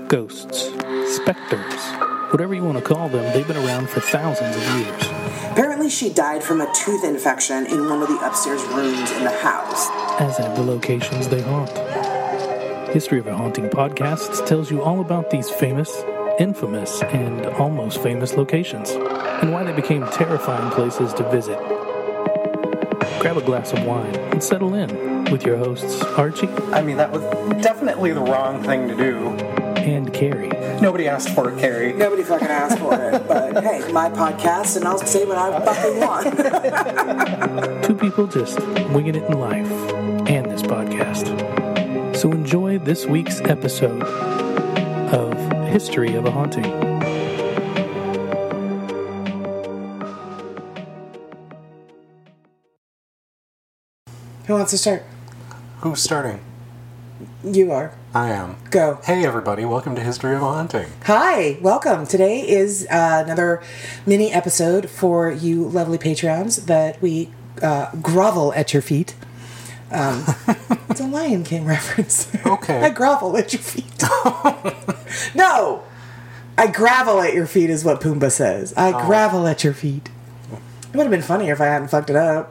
Ghosts, specters, whatever you want to call them, they've been around for thousands of years. Apparently she died from a tooth infection in one of the upstairs rooms in the house. As have the locations they haunt. History of a Haunting Podcasts tells you all about these famous, infamous, and almost famous locations, and why they became terrifying places to visit. Grab a glass of wine and settle in with your hosts, Archie. I mean, that was definitely the wrong thing to do. And Carrie. Nobody asked for it, Carrie. Nobody fucking asked for it, but hey, my podcast, and I'll say what I fucking want. Two people just winging it in life and this podcast. So enjoy this week's episode of History of a Haunting. Who wants to start? Who's starting? You are. I am. Go. Hey, everybody. Welcome to History of a Haunting. Hi, welcome. Today is another mini episode for you lovely Patreons that we grovel at your feet. It's a Lion King reference. Okay. I grovel at your feet. No! I gravel at your feet is what Pumbaa says. I gravel at your feet. It would have been funnier if I hadn't fucked it up.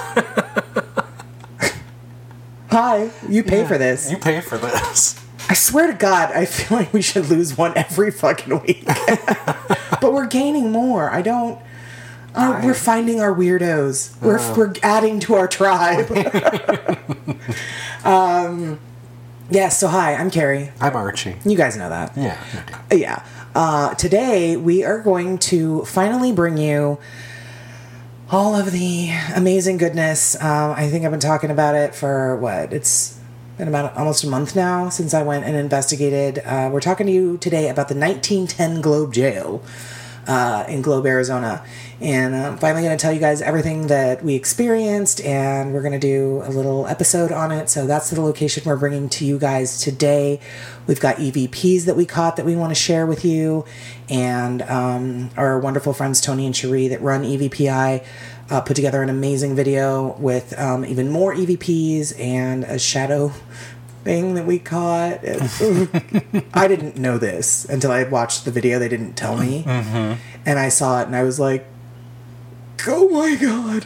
Hi, you pay for this. You pay for this. I swear to God, I feel like we should lose one every fucking week. But we're gaining more. I don't... we're finding our weirdos. We're adding to our tribe. Yeah, so hi, I'm Carrie. I'm Archie. You guys know that. Yeah, you do. Yeah. Today, we are going to finally bring you all of the amazing goodness. I think I've been talking about it for, it's been about almost a month now since I went and investigated. We're talking to you today about the 1910 Globe Jail in Globe, Arizona. And I'm finally going to tell you guys everything that we experienced, and we're going to do a little episode on it. So that's the location we're bringing to you guys today. We've got EVPs that we caught that we want to share with you, and our wonderful friends Tony and Cherie that run EVPI put together an amazing video with even more EVPs and a shadow thing that we caught. I didn't know this until I watched the video. They didn't tell me. Mm-hmm. And I saw it and I was like, oh my God.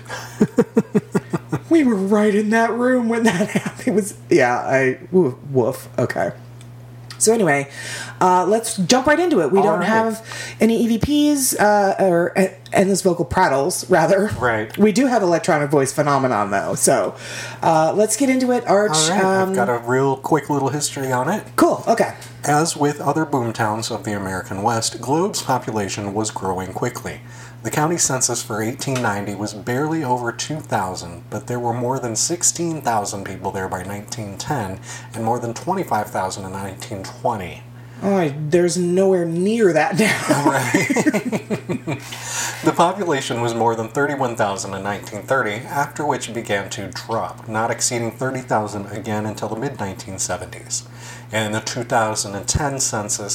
We were right in that room when that happened. It was, woof. Okay. So anyway, let's jump right into it. We don't have any EVPs or endless vocal prattles, rather. Right. We do have electronic voice phenomenon, though. So let's get into it, Arch. All right. I've got a real quick little history on it. Cool. Okay. As with other boomtowns of the American West, Globe's population was growing quickly. The county census for 1890 was barely over 2,000, but there were more than 16,000 people there by 1910 and more than 25,000 in 1920. Oh, there's nowhere near that now. Right. The population was more than 31,000 in 1930, after which it began to drop, not exceeding 30,000 again until the mid-1970s. And in the 2010 census,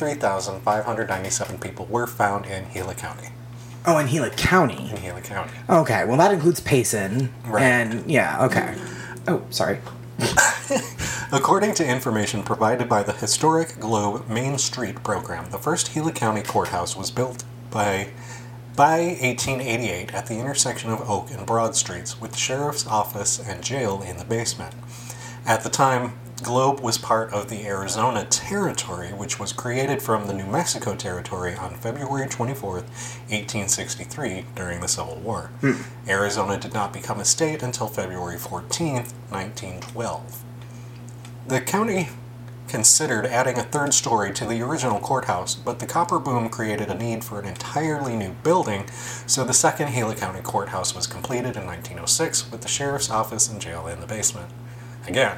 53,597 people were found in Gila County. Oh, in Gila County? In Gila County. Okay, well that includes Payson. Right. And, yeah, okay. Oh, sorry. According to information provided by the Historic Globe Main Street program, the first Gila County courthouse was built by 1888 at the intersection of Oak and Broad Streets, with the sheriff's office and jail in the basement. At the time, Globe was part of the Arizona Territory, which was created from the New Mexico Territory on February 24th, 1863, during the Civil War. Arizona did not become a state until February 14th, 1912. The county considered adding a third story to the original courthouse, but the copper boom created a need for an entirely new building, so the second Gila County courthouse was completed in 1906 with the sheriff's office and jail in the basement. Again,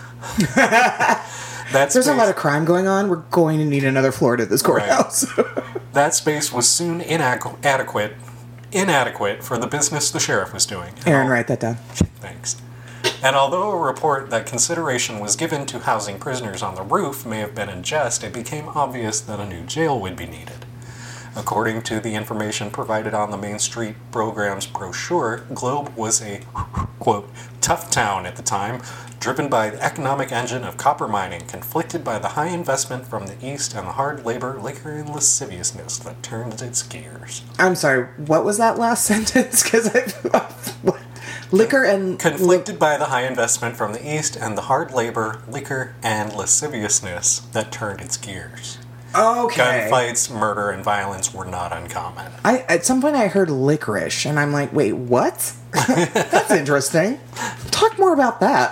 there's a lot of crime going on. We're going to need another floor to this courthouse. Right. That space was soon inadequate for the business the sheriff was doing. Aaron, write that down. Thanks. And although a report that consideration was given to housing prisoners on the roof may have been in jest, it became obvious that a new jail would be needed. According to the information provided on the Main Street program's brochure, Globe was a, quote, tough town at the time, driven by the economic engine of copper mining, conflicted by the high investment from the East and the hard labor, liquor, and lasciviousness that turned its gears. I'm sorry, what was that last sentence? Because liquor and... Conflicted by the high investment from the East and the hard labor, liquor, and lasciviousness that turned its gears. Okay. Gunfights, murder, and violence were not uncommon. At some point I heard licorice, and I'm like, wait, what? That's interesting. Talk more about that.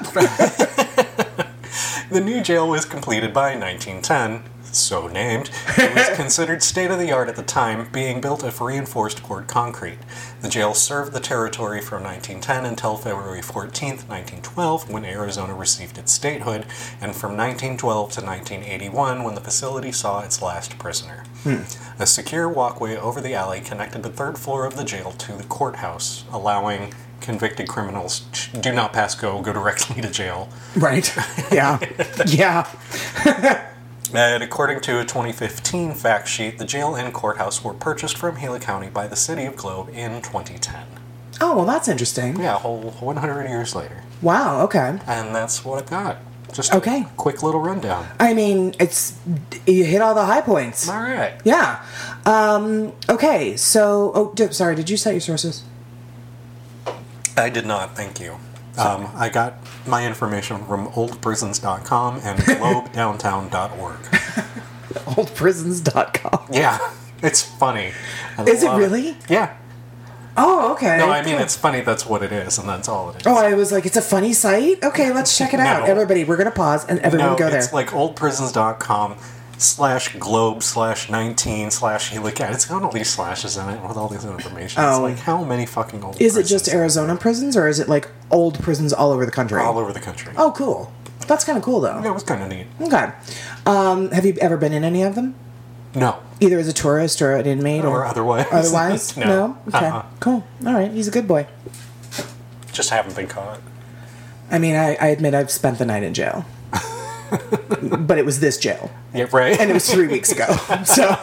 The new jail was completed by 1910, so named. It was considered state-of-the-art at the time, being built of reinforced poured concrete. The jail served the territory from 1910 until February 14th, 1912, when Arizona received its statehood, and from 1912 to 1981, when the facility saw its last prisoner. A secure walkway over the alley connected the third floor of the jail to the courthouse, allowing convicted criminals do not pass go directly to jail. Right. Yeah. Yeah. And according to a 2015 fact sheet, the jail and courthouse were purchased from Gila County by the City of Globe in 2010. Oh, well, that's interesting. Yeah, a whole 100 years later. Wow, okay. And that's what I've got. Just Okay. a quick little rundown. I mean, you hit all the high points. All right. Yeah. Okay, so... sorry, did you cite your sources? I did not, thank you. I got my information from oldprisons.com and globedowntown.org. Oldprisons.com. Yeah, it's funny. Is it really? Yeah. Oh, okay. No, I mean, it's funny, that's what it is, and that's all it is. Oh, I was like, it's a funny site? Okay, let's check it out. No. Everybody, we're going to pause and everyone go there. It's like oldprisons.com/globe/19/Gila County. It's got all these slashes in it with all this information. Oh. It's like, how many fucking old Is it prisons just Arizona prisons, or is it like old prisons all over the country? all over the country? Oh, cool. That's kind of cool, though. Yeah, it was kind of neat. Okay. Have you ever been in any of them? No. Either as a tourist or an inmate? Or otherwise. Otherwise? No. Okay. Cool. All right. He's a good boy. Just haven't been caught. I mean, I admit I've spent the night in jail. But it was this jail. Yeah, right? And it was 3 weeks ago. So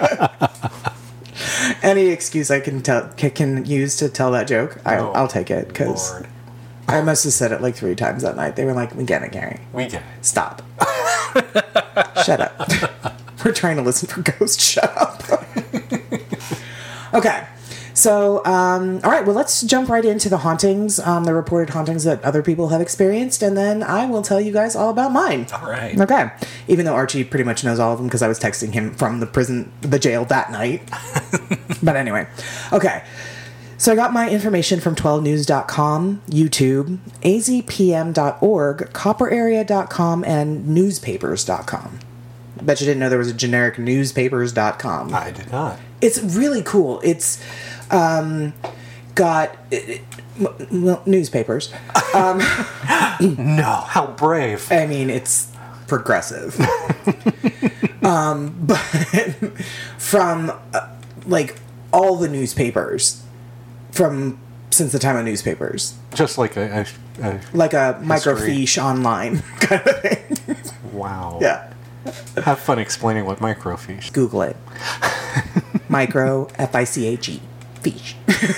any excuse I can use to tell that joke, I'll take it. Because I must have said it like 3 times that night. They were like, we get it, Gary. We get it. Stop. Shut up. We're trying to listen for ghosts. Shut up. Okay. So, all right, well, let's jump right into the hauntings, the reported hauntings that other people have experienced, and then I will tell you guys all about mine. All right. Okay. Even though Archie pretty much knows all of them because I was texting him from the jail that night. But anyway. Okay. So I got my information from 12news.com, YouTube, azpm.org, copperarea.com, and newspapers.com. I bet you didn't know there was a generic newspapers.com. I did not. It's really cool. It's got newspapers. No, how brave. I mean, it's progressive. But from like all the newspapers since the time of newspapers. Just like a microfiche online kind of thing. Wow. Yeah. Have fun explaining what microfiche. Google it. Micro, F-I-C-H-E. Fiche.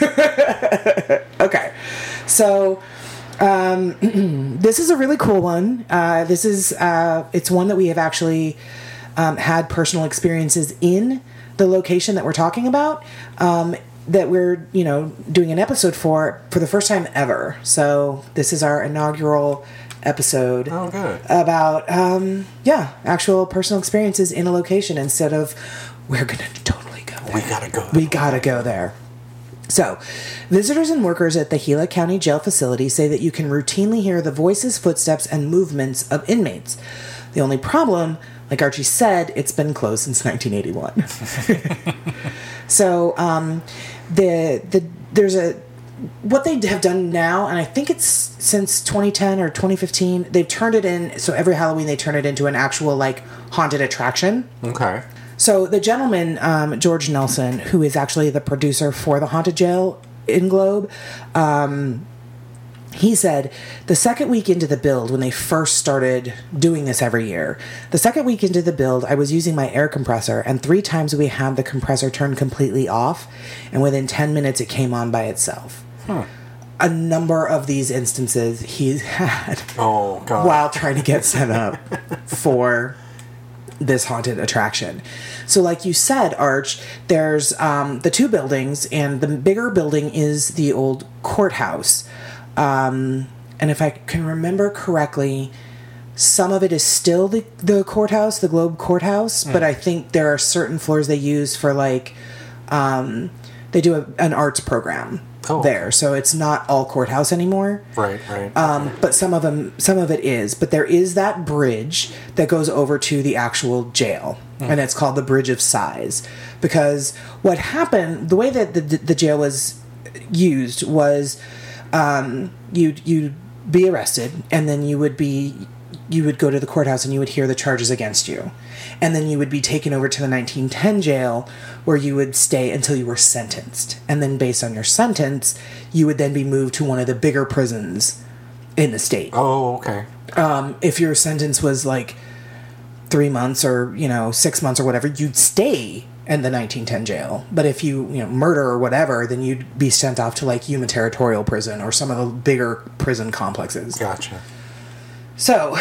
Okay. So, this is a really cool one. It's one that we have actually had personal experiences in the location that we're talking about, that we're, doing an episode for the first time ever. So, this is our inaugural episode about actual personal experiences in a location instead of we're gonna totally go there. We gotta go there. So, visitors and workers at the Gila County Jail facility say that you can routinely hear the voices, footsteps, and movements of inmates. The only problem, like Archie said, it's been closed since 1981. So, what they have done now, and I think it's since 2010 or 2015, they've turned it in, so every Halloween they turn it into an actual, haunted attraction. Okay. So the gentleman, George Nelson, who is actually the producer for the Haunted Jail in Globe, he said the second week into the build, when they first started doing this every year, the second week into the build, I was using my air compressor, and 3 times we had the compressor turned completely off, and within 10 minutes it came on by itself. a number of these instances he's had Oh, God. while trying to get set up for this haunted attraction. So like you said, Arch, there's the two buildings, and the bigger building is the old courthouse. And if I can remember correctly, some of it is still the courthouse, the Globe Courthouse, but I think there are certain floors they use for like, they do an arts program there. So it's not all courthouse anymore. Right. But some of it is. But there is that bridge that goes over to the actual jail. And it's called the Bridge of Sighs. Because what happened, the way that the jail was used was you'd be arrested, and then you would go to the courthouse and you would hear the charges against you. And then you would be taken over to the 1910 jail, where you would stay until you were sentenced. And then based on your sentence, you would then be moved to one of the bigger prisons in the state. Oh, okay. If your sentence was like 3 months or, 6 months or whatever, you'd stay in the 1910 jail. But if you murder or whatever, then you'd be sent off to like Yuma Territorial Prison or some of the bigger prison complexes. Gotcha. So,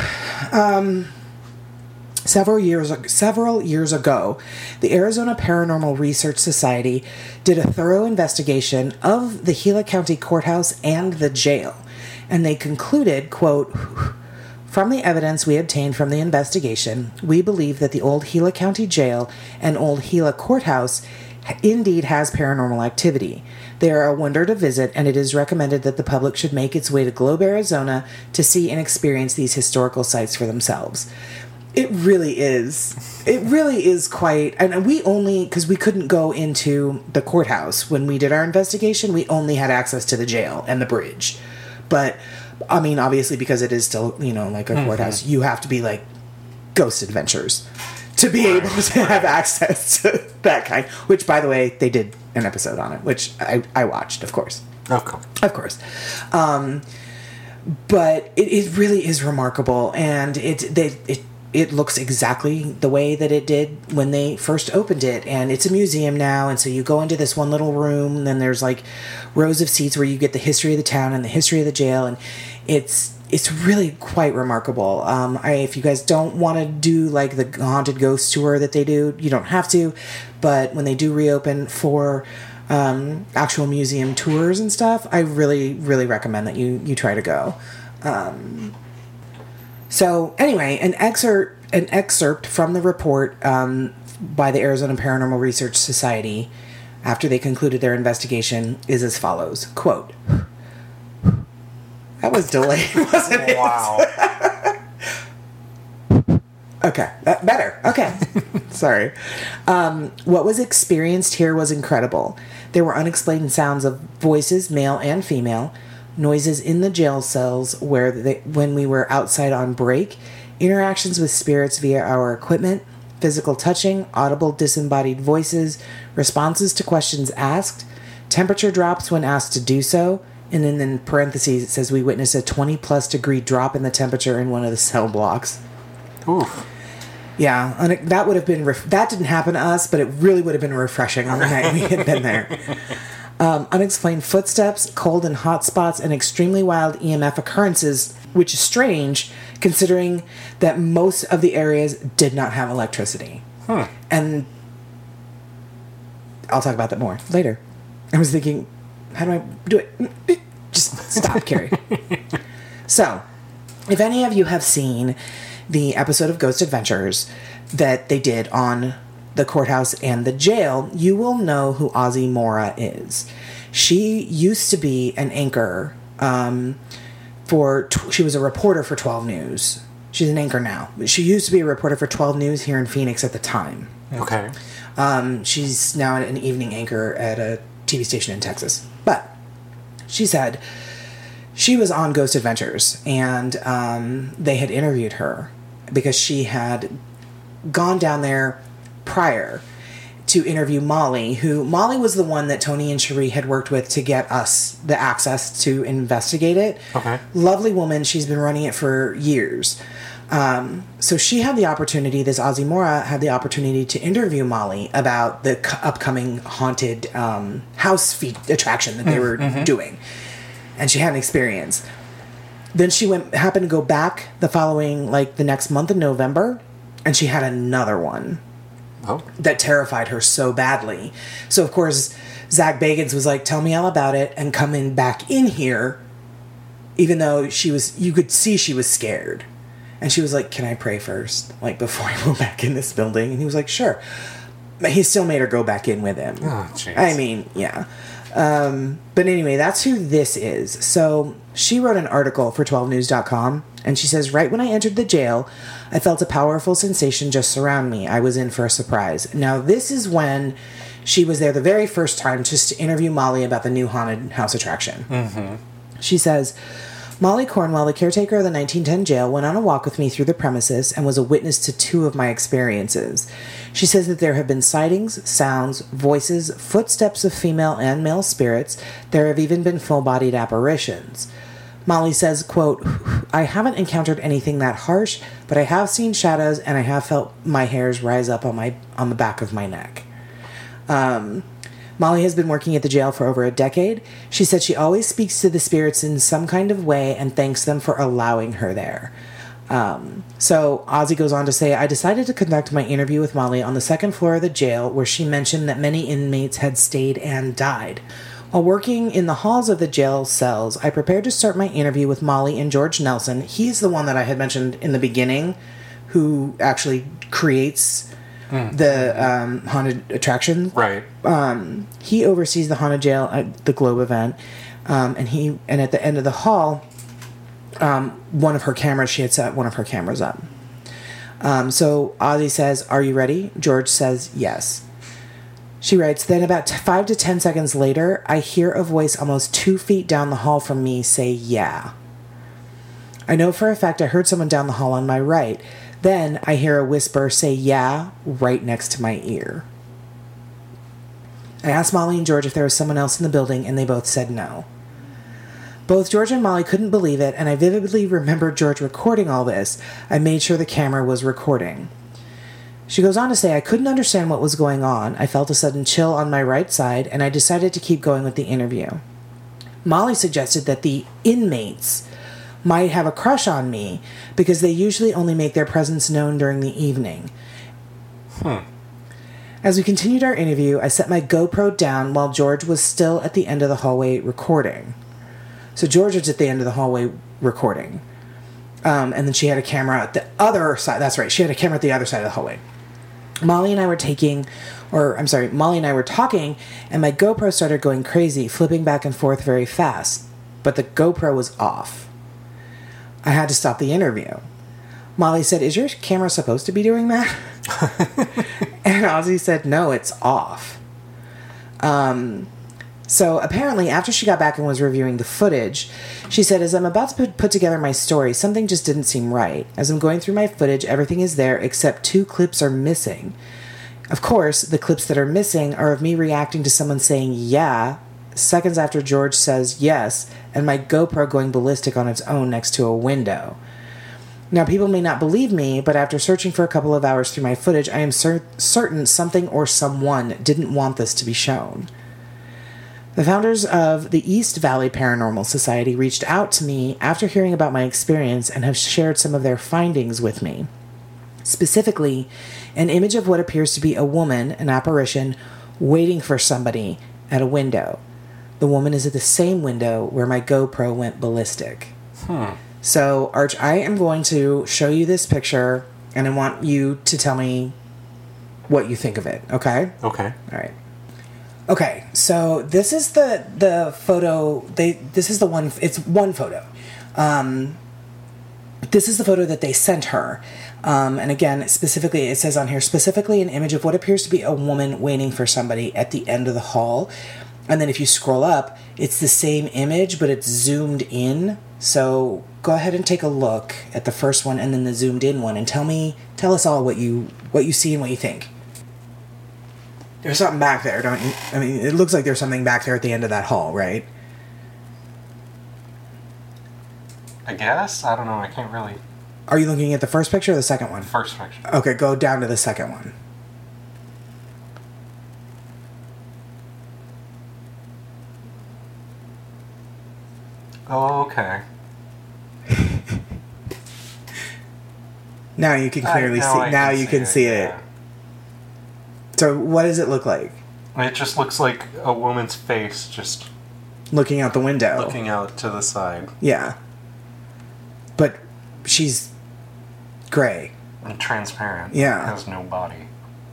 several years ago, the Arizona Paranormal Research Society did a thorough investigation of the Gila County Courthouse and the jail, and they concluded, quote, "From the evidence we obtained from the investigation, we believe that the old Gila County Jail and old Gila Courthouse indeed has paranormal activity. They are a wonder to visit, and it is recommended that the public should make its way to Globe, Arizona to see and experience these historical sites for themselves." It really is. It really is quite... And we only... Because we couldn't go into the courthouse when we did our investigation, we only had access to the jail and the bridge. But, I mean, obviously, because it is still, like a courthouse, you have to be like Ghost Adventures to be able to have access to that kind. Which, by the way, they did an episode on it, which I watched, of course. Okay. Of course. But it really is remarkable, and it looks exactly the way that it did when they first opened it, and it's a museum now, and so you go into this one little room, and then there's like rows of seats where you get the history of the town and the history of the jail, and it's really quite remarkable. If you guys don't want to do like the haunted ghost tour that they do, you don't have to, but when they do reopen for actual museum tours and stuff, I really, really recommend that you try to go. So anyway, an excerpt from the report by the Arizona Paranormal Research Society after they concluded their investigation is as follows, quote, that was delayed, wasn't it? Wow. Okay, better. Okay. Sorry. What was experienced here was incredible. There were unexplained sounds of voices, male and female, noises in the jail cells when we were outside on break, interactions with spirits via our equipment, physical touching, audible disembodied voices, responses to questions asked, temperature drops when asked to do so, and then in parentheses it says we witnessed a 20+ degree drop in the temperature in one of the cell blocks. Oof. Yeah, that would have been... that didn't happen to us, but it really would have been refreshing on the night we had been there. Unexplained footsteps, cold and hot spots, and extremely wild EMF occurrences, which is strange considering that most of the areas did not have electricity. And I'll talk about that more later. I was thinking, how do I do it? Just stop, Carrie. So, if any of you have seen the episode of Ghost Adventures that they did on the courthouse and the jail, you will know who Ozzy Mora is. She used to be an anchor she was a reporter for 12 News. She's an anchor now. She used to be a reporter for 12 News here in Phoenix at the time. Okay. She's now an evening anchor at a TV station in Texas. But she said she was on Ghost Adventures, and they had interviewed her because she had gone down there prior to interview Molly, Molly was the one that Tony and Cherie had worked with to get us the access to investigate it. Okay. Lovely woman. She's been running it for years. So she had the opportunity, this Ozzy Mora had the opportunity to interview Molly about the upcoming haunted house feed attraction that they were doing. and she had an experience. Then she happened to go back the next month in November, and she had another one. Oh. That terrified her so badly. So, of course, Zach Bagans was like, tell me all about it and come back in here, even though you could see she was scared. And she was like, can I pray first? Like, before I go back in this building? And he was like, sure. But he still made her go back in with him. Oh, jeez. I mean, yeah. But anyway, that's who this is. So she wrote an article for 12news.com, and she says, right when I entered the jail, I felt a powerful sensation just surround me. I was in for a surprise. Now, this is when she was there the very first time just to interview Molly about the new haunted house attraction. Mm-hmm. She says, Molly Cornwell, the caretaker of the 1910 jail, went on a walk with me through the premises and was a witness to 2 of my experiences. She says that there have been sightings, sounds, voices, footsteps of female and male spirits. There have even been full-bodied apparitions. Molly says, quote, I haven't encountered anything that harsh, but I have seen shadows and I have felt my hairs rise up on the back of my neck. Molly has been working at the jail for over a decade. She said she always speaks to the spirits in some kind of way and thanks them for allowing her there. So Ozzy goes on to say, I decided to conduct my interview with Molly on the 2nd floor of the jail, where she mentioned that many inmates had stayed and died. While working in the halls of the jail cells, I prepared to start my interview with Molly and George Nelson. He's the one that I had mentioned in the beginning, who actually creates the haunted attraction. Right. He oversees the haunted jail at the Globe event, and at the end of the hall, one of her cameras, she had set one of her cameras up. So Ozzy says, are you ready? George says, yes. She writes, then about 5 to 10 seconds later, I hear a voice almost 2 feet down the hall from me say, yeah. I know for a fact I heard someone down the hall on my right. Then I hear a whisper say, yeah, right next to my ear. I asked Molly and George if there was someone else in the building, and they both said no. Both George and Molly couldn't believe it, and I vividly remember George recording all this. I made sure the camera was recording. She goes on to say, I couldn't understand what was going on. I felt a sudden chill on my right side, and I decided to keep going with the interview. Molly suggested that the inmates might have a crush on me because they usually only make their presence known during the evening. As we continued our interview, I set my GoPro down while George was still at the end of the hallway recording. So George was at the end of the hallway recording. And then she had a camera at the other side. That's right. She had a camera at the other side of the hallway. Molly and I were talking, and my GoPro started going crazy, flipping back and forth very fast. But the GoPro was off. I had to stop the interview. Molly said, is your camera supposed to be doing that? And Ozzy said, no, it's off. So apparently, after she got back and was reviewing the footage, she said, as I'm about to put together my story, something just didn't seem right. As I'm going through my footage, everything is there except 2 clips are missing. Of course, the clips that are missing are of me reacting to someone saying, yeah, seconds after George says yes, and my GoPro going ballistic on its own next to a window. Now, people may not believe me, but after searching for a couple of hours through my footage, I am certain something or someone didn't want this to be shown. The founders of the East Valley Paranormal Society reached out to me after hearing about my experience and have shared some of their findings with me. Specifically, an image of what appears to be a woman, an apparition, waiting for somebody at a window. The woman is at the same window where my GoPro went ballistic. So, Arch, I am going to show you this picture, and I want you to tell me what you think of it, okay? Okay. All right. Okay, so this is the photo. This is the one. It's one photo. This is the photo that they sent her. And again, specifically, it says on here, specifically an image of what appears to be a woman waiting for somebody at the end of the hall. And then if you scroll up, it's the same image, but it's zoomed in. So go ahead and take a look at the first one and then the zoomed in one, and tell us all what you see and what you think. There's something back there, don't you? I mean, it looks like there's something back there at the end of that hall, right? I guess? I don't know. I can't really... Are you looking at the first picture or the second one? First picture. Okay, go down to the second one. Oh, okay. Now you can clearly see. Now you can see it. Yeah. So what does it look like? It just looks like a woman's face just Looking out the window. looking out to the side. Yeah. But she's gray. And transparent. Yeah. Has no body.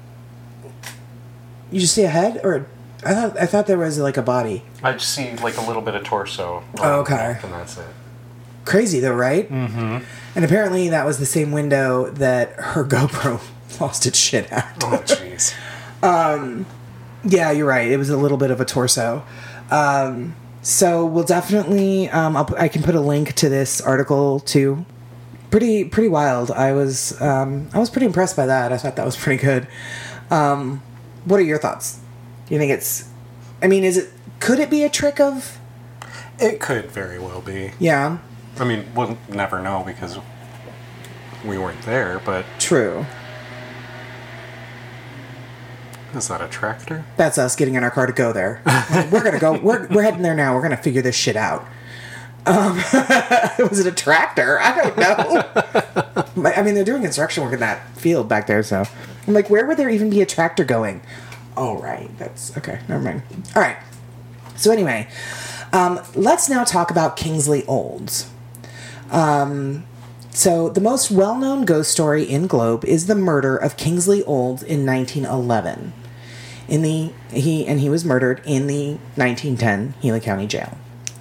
You just see a head, or I thought there was like a body. I just see like a little bit of torso. Oh, okay. And that's it. Crazy though, right? Mm-hmm. And apparently that was the same window that her GoPro lost its shit at. Oh, jeez. Yeah, you're right. It was a little bit of a torso. So we'll definitely. I can put a link to this article too. Pretty wild. I was pretty impressed by that. I thought that was pretty good. What are your thoughts? Do you think it's? I mean, could it be a trick of? It could very well be. Yeah. I mean, we'll never know because we weren't there, but... True. Is that a tractor? That's us getting in our car to go there. We're gonna go. We're heading there now. We're gonna figure this shit out. Was it a tractor? I don't know. I mean, they're doing construction work in that field back there, so I'm like, where would there even be a tractor going? Oh, right. That's okay. Never mind. All right. So anyway, let's now talk about Kingsley Olds. So the most well-known ghost story in Globe is the murder of Kingsley Olds in 1911. He was murdered in the 1910 Healy County Jail.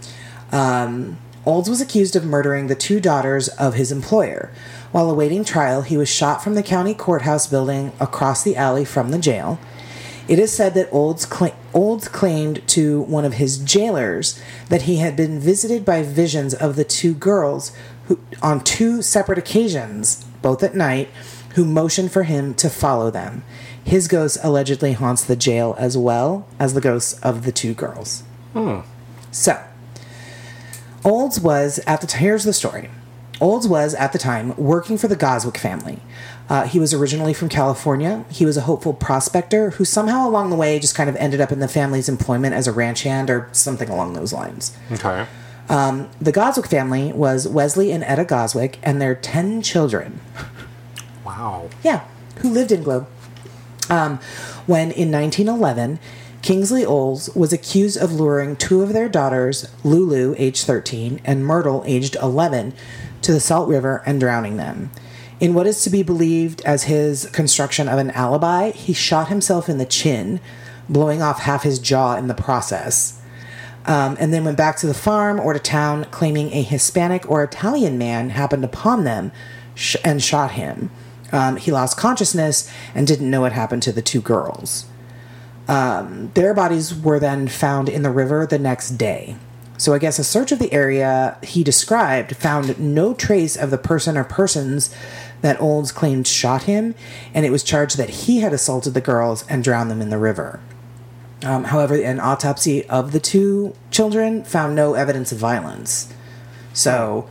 Olds was accused of murdering the two daughters of his employer. While awaiting trial, he was shot from the county courthouse building across the alley from the jail. It is said that Olds claimed to one of his jailers that he had been visited by visions of the two girls who, on two separate occasions, both at night, who motioned for him to follow them. His ghost allegedly haunts the jail as well as the ghosts of the two girls. So, Olds was at the here's the story. Olds was, at the time, working for the Goswick family. He was originally from California. He was a hopeful prospector who somehow along the way just kind of ended up in the family's employment as a ranch hand or something along those lines. Okay. The Goswick family was Wesley and Etta Goswick and their 10 children. Wow. Yeah, who lived in Globe. When, in 1911, Kingsley Olds was accused of luring two of their daughters, Lulu, age 13, and Myrtle, aged 11, to the Salt River and drowning them. In what is to be believed as his construction of an alibi, he shot himself in the chin, blowing off half his jaw in the process. And then went back to the farm or to town, claiming a Hispanic or Italian man happened upon them and shot him. He lost consciousness and didn't know what happened to the two girls. Their bodies were then found in the river the next day. So I guess a search of the area he described found no trace of the person or persons that Olds claimed shot him, and it was charged that he had assaulted the girls and drowned them in the river. However, an autopsy of the two children found no evidence of violence. So,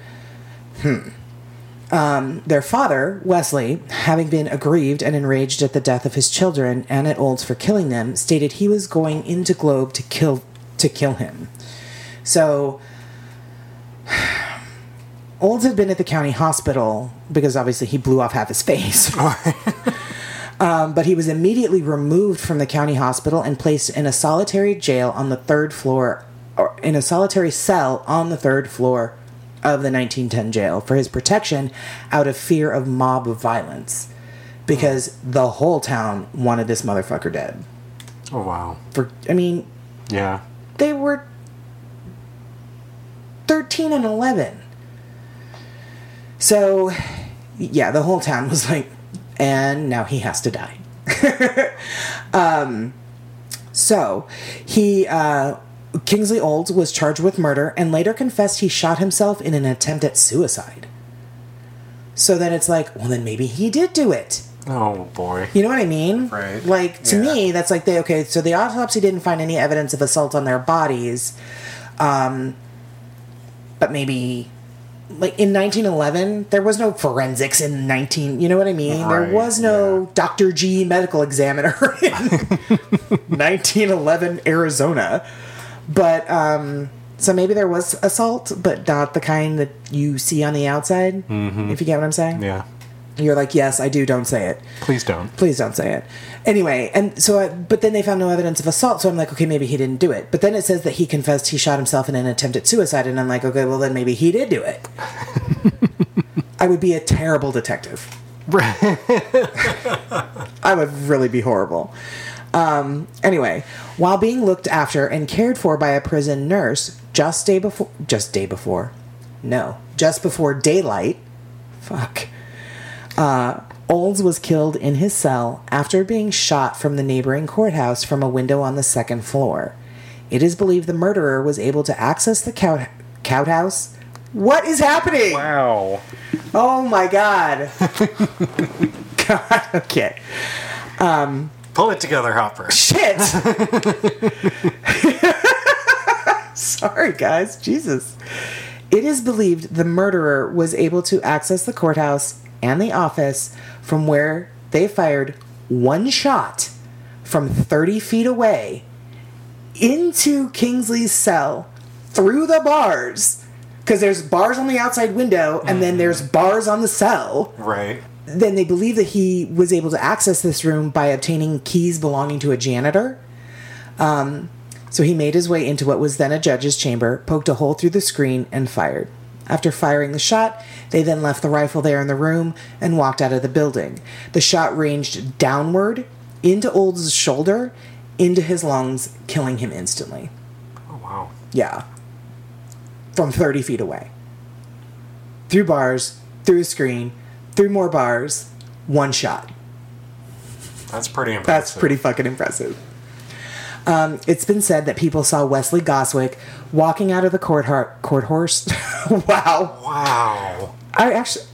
their father, Wesley, having been aggrieved and enraged at the death of his children and at Olds for killing them, stated he was going into Globe to kill him. So, Olds had been at the county hospital because obviously he blew off half his face. But he was immediately removed from the county hospital and placed in a solitary jail on the third floor, or in a solitary cell on the third floor of the 1910 jail for his protection out of fear of mob violence. Because the whole town wanted this motherfucker dead. Oh, wow. Yeah. They were 13 and 11. So, yeah, the whole town was like, and now he has to die. So, Kingsley Olds was charged with murder and later confessed he shot himself in an attempt at suicide. So then it's like, well, then maybe he did do it. Oh, boy. You know what I mean? Right. Like, to me, that's like, so the autopsy didn't find any evidence of assault on their bodies. But maybe, like, in 1911, there was no forensics in you know what I mean? Right, there was no Dr. G medical examiner in 1911 Arizona. But, So maybe there was assault, but not the kind that you see on the outside, if you get what I'm saying. Yeah. You're like, yes, I do, don't say it. Please don't. Please don't say it. Anyway, and so, but then they found no evidence of assault, so I'm like, okay, maybe he didn't do it. But then it says that he confessed he shot himself in an attempted suicide, and I'm like, okay, well then maybe he did do it. I would be a terrible detective. I would really be horrible. Anyway, while being looked after and cared for by a prison nurse just before daylight, Olds was killed in his cell after being shot from the neighboring courthouse from a window on the second floor. It is believed the murderer was able to access the courthouse. What is happening? Wow. Oh my God. God, okay. Pull it together, Hopper. Shit. Sorry, guys. Jesus. It is believed the murderer was able to access the courthouse and the office from where they fired one shot from 30 feet away into Kingsley's cell through the bars. Because there's bars on the outside window and then there's bars on the cell. Right. Then they believe that he was able to access this room by obtaining keys belonging to a janitor. So he made his way into what was then a judge's chamber, poked a hole through the screen, and fired. After firing the shot, they then left the rifle there in the room and walked out of the building. The shot ranged downward into Olds' shoulder, into his lungs, killing him instantly. Oh, wow. Yeah. From 30 feet away. Through bars, through a screen, through more bars, one shot. That's pretty impressive. That's pretty fucking impressive. It's been said that people saw Wesley Goswick walking out of the court horse. Wow. Wow. I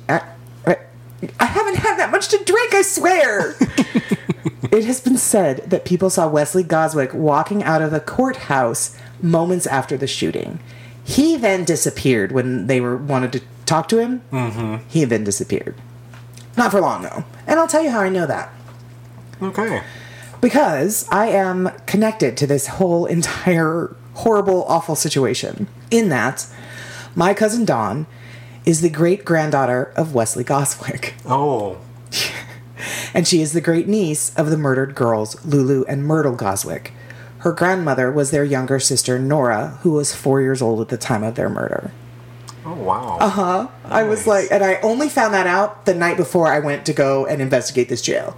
haven't had that much to drink, I swear. It has been said that people saw Wesley Goswick walking out of the courthouse moments after the shooting. He then disappeared when they wanted to talk to him. Mm-hmm. He then disappeared. Not for long, though. And I'll tell you how I know that. Okay. Because I am connected to this whole entire horrible, awful situation. In that, my cousin Dawn is the great-granddaughter of Wesley Goswick. Oh. And she is the great-niece of the murdered girls, Lulu and Myrtle Goswick. Her grandmother was their younger sister, Nora, who was 4 years old at the time of their murder. Oh, wow. Uh-huh. Nice. I was like, and I only found that out the night before I went to go and investigate this jail.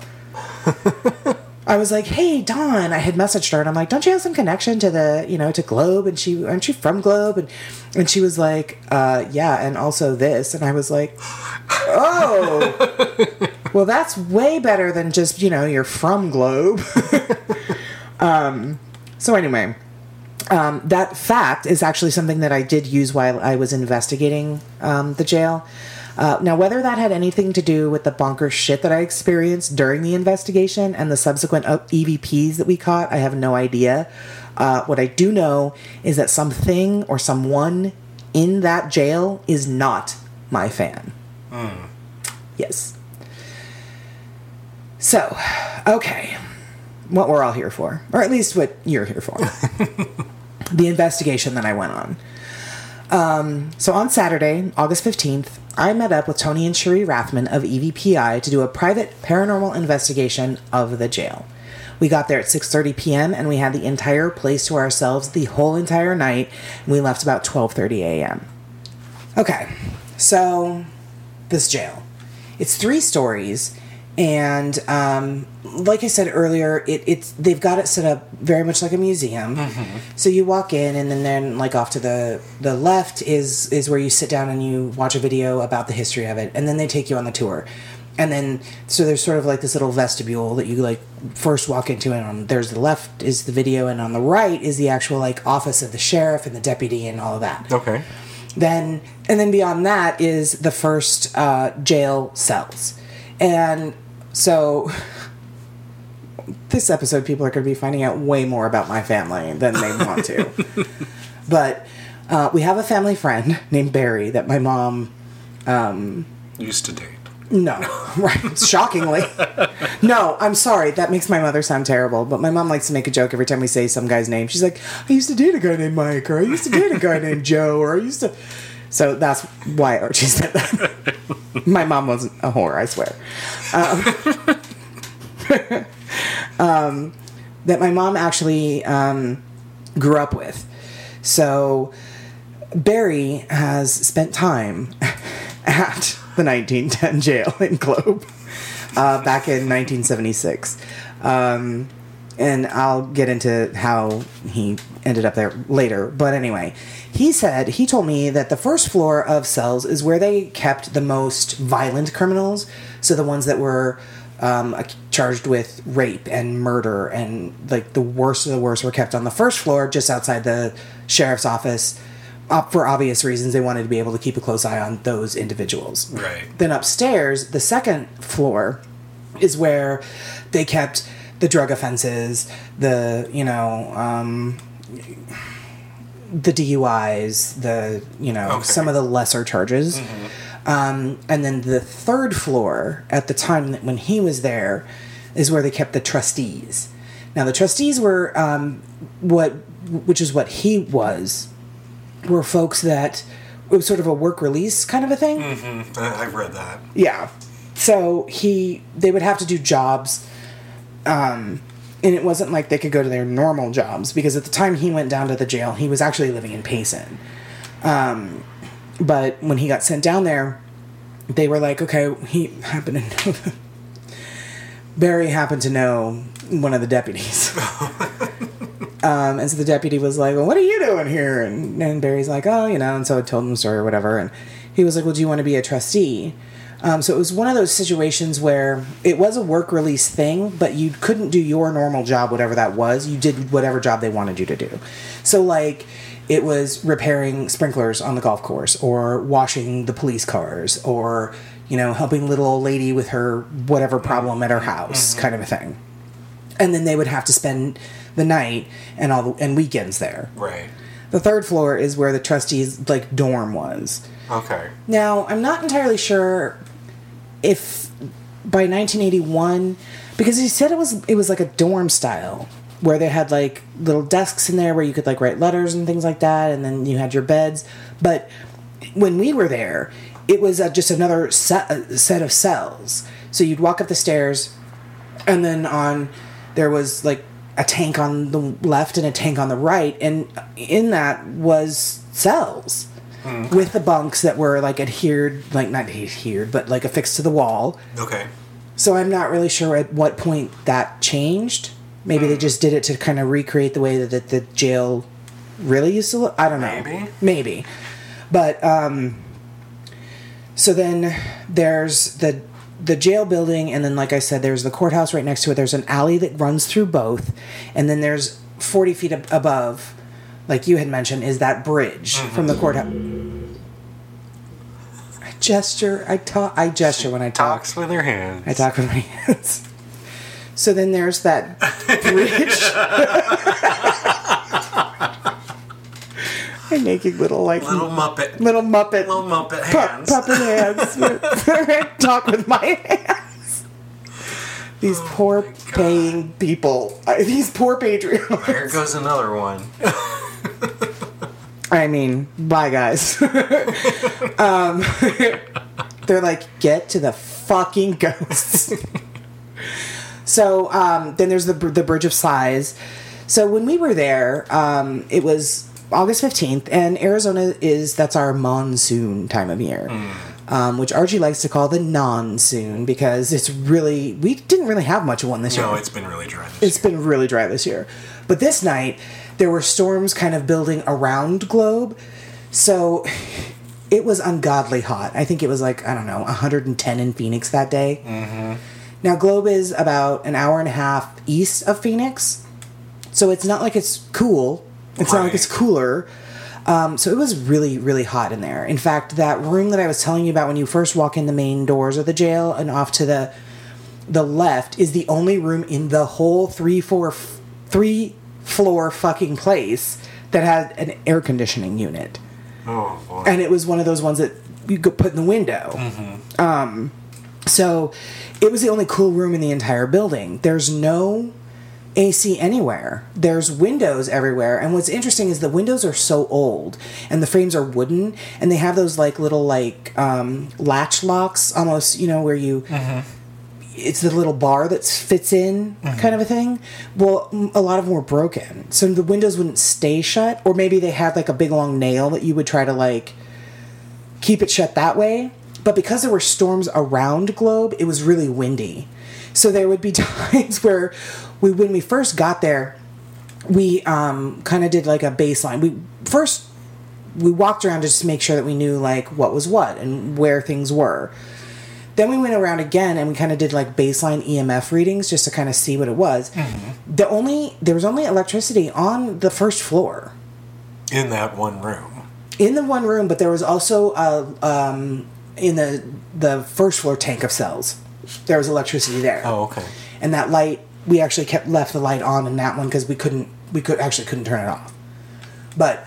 I was like, hey, Dawn, I had messaged her, and I'm like, don't you have some connection to to Globe? And aren't you from Globe? And she was like, yeah, and also this. And I was like, oh, well, that's way better than just, you're from Globe. So anyway, that fact is actually something that I did use while I was investigating the jail. Now, whether that had anything to do with the bonkers shit that I experienced during the investigation and the subsequent EVPs that we caught, I have no idea. What I do know is that something or someone in that jail is not my fan. Mm. Yes. So, okay. What we're all here for. Or at least what you're here for. The investigation that I went on. So on Saturday, August 15th, I met up with Tony and Cherie Rathman of EVPI to do a private paranormal investigation of the jail. We got there at 6:30 p.m. and we had the entire place to ourselves the whole entire night. And we left about 12:30 a.m. Okay, so this jail. It's 3 stories, and like I said earlier, they've got it set up very much like a museum. Mm-hmm. So you walk in, and then like off to the left is where you sit down and you watch a video about the history of it, and then they take you on the tour. And then, so there's sort of like this little vestibule that you like first walk into, and on there's the left is the video, and on the right is the actual like office of the sheriff and the deputy and all of that. Okay. And then beyond that is the first jail cells. And so this episode, people are going to be finding out way more about my family than they want to. But we have a family friend named Barry that my mom used to date. No, right? Shockingly. No, I'm sorry. That makes my mother sound terrible. But my mom likes to make a joke every time we say some guy's name. She's like, I used to date a guy named Mike, or I used to date a guy named Joe, or I used to... So that's why Archie said that. My mom wasn't a whore, I swear. That my mom actually grew up with. So Barry has spent time at the 1910 jail in Globe back in 1976. And I'll get into how he ended up there later. But anyway, he told me that the first floor of cells is where they kept the most violent criminals. So the ones that were charged with rape and murder and like the worst of the worst were kept on the first floor just outside the sheriff's office. For obvious reasons, they wanted to be able to keep a close eye on those individuals. Right. Then upstairs, the second floor is where they kept the drug offenses, the DUIs, some of the lesser charges. Mm-hmm. And then the third floor, at the time that when he was there, is where they kept the trustees. Now, the trustees were, which is what he was, were folks that it was sort of a work release kind of a thing. Mm-hmm. I've read that. Yeah. So they would have to do jobs, and it wasn't like they could go to their normal jobs, because at the time he went down to the jail, he was actually living in Payson. But when he got sent down there, they were like, okay, Barry happened to know one of the deputies. And so the deputy was like, well, what are you doing here? And Barry's like, oh, and so I told him the story or whatever. And he was like, well, do you want to be a trustee? So it was one of those situations where it was a work release thing, but you couldn't do your normal job, whatever that was. You did whatever job they wanted you to do. So, like, it was repairing sprinklers on the golf course, or washing the police cars, or, helping little old lady with her whatever problem at her house, kind of a thing. And then they would have to spend the night and weekends there. Right. The third floor is where the trustees' dorm was. Okay. Now, I'm not entirely sure if by 1981, because he said it was like a dorm style, where they had little desks in there where you could write letters and things like that, and then you had your beds. But when we were there, it was just another set of cells. So you'd walk up the stairs, and then there was a tank on the left and a tank on the right, and in that was cells. With the bunks that were not adhered, but affixed to the wall. Okay. So I'm not really sure at what point that changed. Maybe they just did it to kind of recreate the way that the jail really used to look. I don't know. Maybe. But, so then there's the jail building, and then, like I said, there's the courthouse right next to it. There's an alley that runs through both, and then there's 40 feet above, like you had mentioned, is that bridge from the courthouse. I gesture when I talk. Talks with her hands. I talk with my hands. So then there's that bridge. I'm making little Muppet hands. Puppet hands. Talk with my hands. These poor paying people. These poor Patreons. There goes another one. I mean, bye guys. They're like, get to the fucking ghosts. So then there's the Bridge of Sighs. So when we were there, it was August 15th, and Arizona that's our monsoon time of year, which Archie likes to call the non-soon, because we didn't really have much of one this year. No, it's been really dry this year. It's been really dry this year. But this night, there were storms kind of building around Globe, so it was ungodly hot. I think it was 110 in Phoenix that day. Mm-hmm. Now, Globe is about an hour and a half east of Phoenix, so it's not like it's cool. It's not like it's cooler. So it was really, really hot in there. In fact, that room that I was telling you about when you first walk in the main doors of the jail and off to the left is the only room in the whole three floor fucking place that had an air conditioning unit. Oh, boy. And it was one of those ones that you could put in the window. Mm-hmm. So it was the only cool room in the entire building. There's no AC anywhere. There's windows everywhere. And what's interesting is the windows are so old and the frames are wooden and they have those like little like latch locks almost, you know, where you it's the little bar that fits in kind of a thing. Well, a lot of them were broken. So the windows wouldn't stay shut, or maybe they had like a big long nail that you would try to like keep it shut that way. But because there were storms around Globe, it was really windy. So there would be times where when we first got there, we kind of did like a baseline. We walked around just to make sure that we knew like what was what and where things were. Then we went around again and we kind of did like baseline EMF readings just to kind of see what it was. There was only electricity on the first floor. In that one room. In the one room, but there was also in the first floor tank of cells. There was electricity there. Oh, okay. And that light, we actually left the light on in that one because we couldn't turn it off. But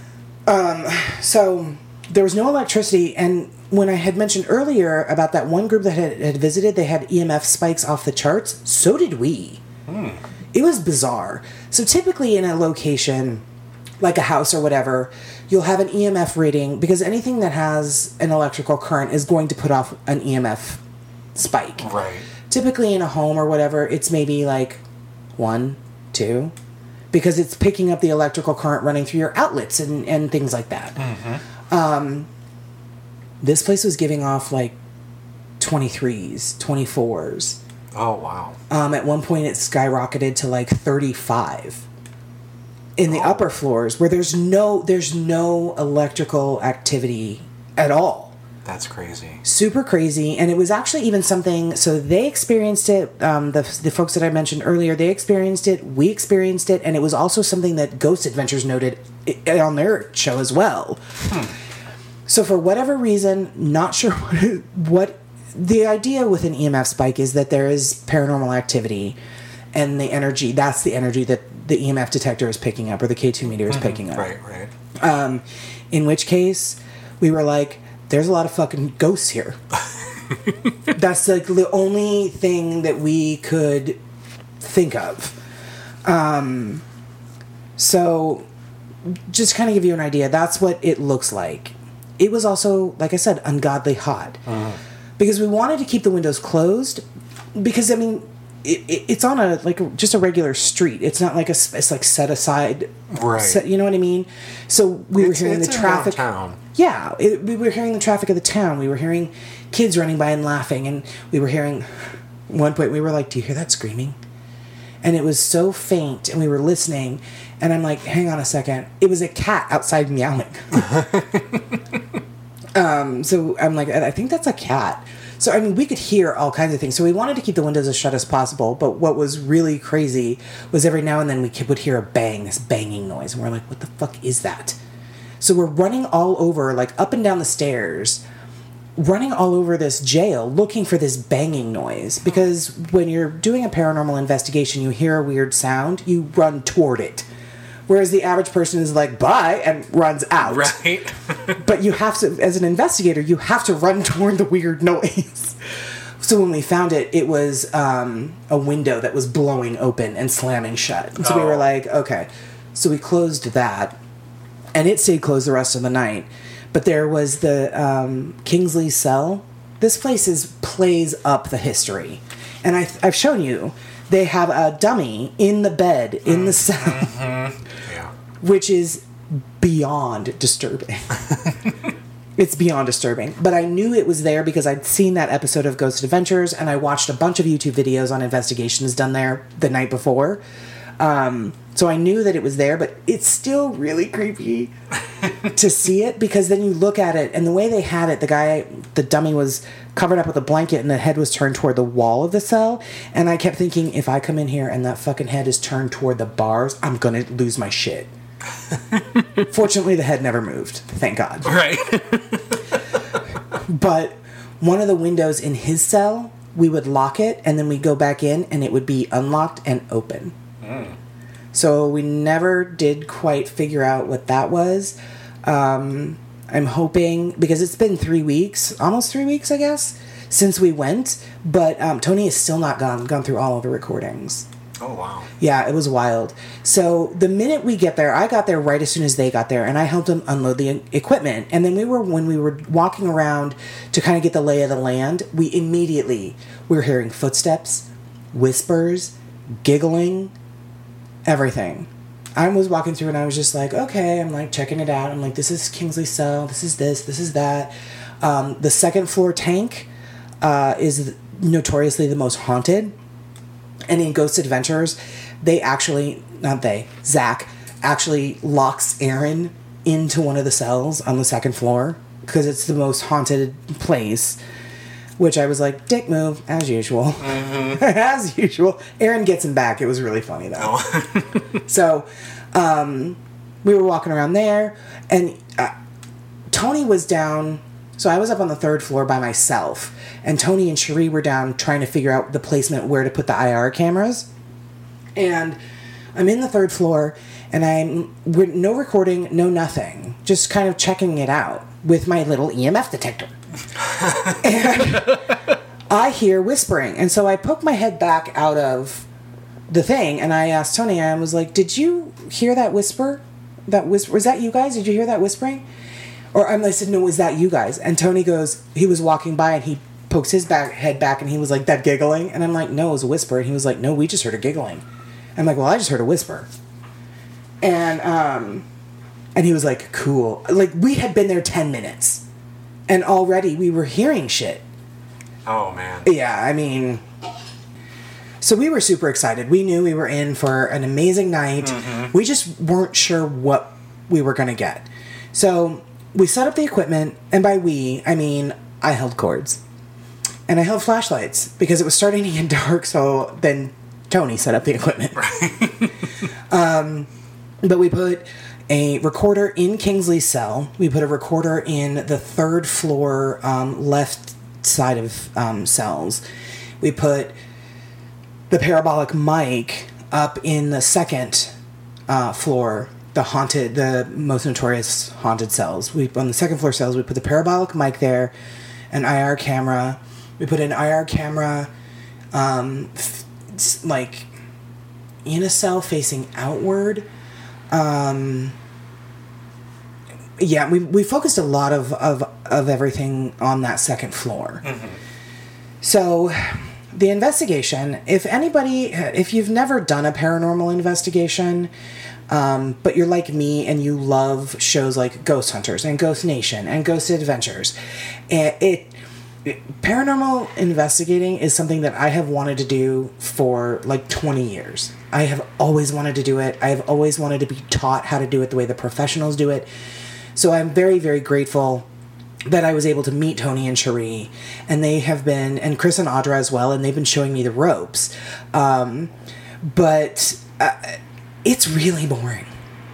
so there was no electricity, and when I had mentioned earlier about that one group that had visited, they had EMF spikes off the charts. So did we. It was bizarre. So typically in a location like a house or whatever, you'll have an EMF reading because anything that has an electrical current is going to put off an EMF spike. Right. Typically in a home or whatever, it's maybe like 1, 2, because it's picking up the electrical current running through your outlets and things like that. This place was giving off like 23s, 24s. Oh, wow. At one point it skyrocketed to like 35 in the upper floors where there's no electrical activity at all. That's crazy. Super crazy. And it was actually even something, so they experienced it, the folks that I mentioned earlier, they experienced it, we experienced it, and it was also something that Ghost Adventures noted on their show as well. So for whatever reason, not sure what the idea with an EMF spike is, that there is paranormal activity and the energy, that's the energy that the EMF detector is picking up, or the K2 meter is picking up. Right. In which case, we were like, there's a lot of fucking ghosts here. That's like the only thing that we could think of. So, just kind of give you an idea, that's what it looks like. It was also, like I said, ungodly hot. Because we wanted to keep the windows closed, because, I mean, it's on just a regular street. It's not like it's like set aside. Right. You know what I mean? So we were hearing the traffic. Downtown. Yeah, we were hearing the traffic of the town. We were hearing kids running by and laughing, and we were hearing. At one point, we were like, "Do you hear that screaming?" And it was so faint, and we were listening, and I'm like, "Hang on a second." It was a cat outside meowing. So I'm like, I think that's a cat. So, I mean, we could hear all kinds of things. So we wanted to keep the windows as shut as possible. But what was really crazy was every now and then we would hear a bang, this banging noise. And we're like, what the fuck is that? So we're running all over, like up and down the stairs, running all over this jail looking for this banging noise. Because when you're doing a paranormal investigation, you hear a weird sound, you run toward it. Whereas the average person is like, bye, and runs out. Right. But you have to, as an investigator, you have to run toward the weird noise. So when we found it, it was a window that was blowing open and slamming shut. And so we were like, okay. So we closed that, and it stayed closed the rest of the night. But there was the Kingsley cell. This place plays up the history. And I've shown you. They have a dummy in the bed, in the cell. Yeah. Which is beyond disturbing. It's beyond disturbing. But I knew it was there because I'd seen that episode of Ghost Adventures, and I watched a bunch of YouTube videos on investigations done there the night before. So I knew that it was there, but it's still really creepy to see it, because then you look at it, and the way they had it, the dummy was covered up with a blanket and the head was turned toward the wall of the cell, and I kept thinking, if I come in here and that fucking head is turned toward the bars, I'm gonna lose my shit. Fortunately, the head never moved. Thank God. Right. But one of the windows in his cell, we would lock it, and then we'd go back in, and it would be unlocked and open. So we never did quite figure out what that was. I'm hoping, because it's been 3 weeks, almost 3 weeks, I guess, since we went, but Tony has still not gone through all of the recordings. Oh, wow. Yeah, it was wild. So the minute we get there, I got there right as soon as they got there, and I helped them unload the equipment. And then when we were walking around to kind of get the lay of the land, we were hearing footsteps, whispers, giggling, everything. I was walking through and I was just like, okay, I'm like checking it out. I'm like, this is Kingsley Cell, this is this is that. The second floor tank is notoriously the most haunted. And in Ghost Adventures, Zach actually locks Aaron into one of the cells on the second floor because it's the most haunted place. Which I was like, dick move, as usual. Mm-hmm. As usual. Aaron gets him back. It was really funny, though. Oh. So, we were walking around there, and Tony was down. So I was up on the third floor by myself, and Tony and Cherie were down trying to figure out the placement where to put the IR cameras. And I'm in the third floor, and no recording, no nothing. Just kind of checking it out with my little EMF detector. And I hear whispering, and so I poke my head back out of the thing, and I asked Tony, I was like, did you hear that whisper? Was that you guys? Did you hear that whispering? Or I said, no, was that you guys? And Tony goes, he was walking by, and he pokes his head back, and he was like, that giggling? And I'm like, no, it was a whisper. And he was like, no, we just heard a giggling. I'm like, well, I just heard a whisper. And he was like, cool. Like, we had been there 10 minutes. And already we were hearing shit. Oh, man. Yeah, I mean... So we were super excited. We knew we were in for an amazing night. Mm-hmm. We just weren't sure what we were going to get. So we set up the equipment, and by we, I mean I held cords. And I held flashlights, because it was starting to get dark, so then Tony set up the equipment. Right. But we put a recorder in Kingsley's cell. We put a recorder in the third floor left side of cells. We put the parabolic mic up in the second floor, the most notorious haunted cells. On the second floor cells, we put the parabolic mic there, an IR camera. We put an IR camera like in a cell facing outward. Yeah, we focused a lot of everything on that second floor. Mm-hmm. So the investigation, if you've never done a paranormal investigation, but you're like me and you love shows like Ghost Hunters and Ghost Nation and Ghost Adventures, paranormal investigating is something that I have wanted to do for like 20 years. I have always wanted to do it. I have always wanted to be taught how to do it the way the professionals do it. So I'm very, very grateful that I was able to meet Tony and Cherie, and they have been, and Chris and Audra as well, and they've been showing me the ropes. But it's really boring.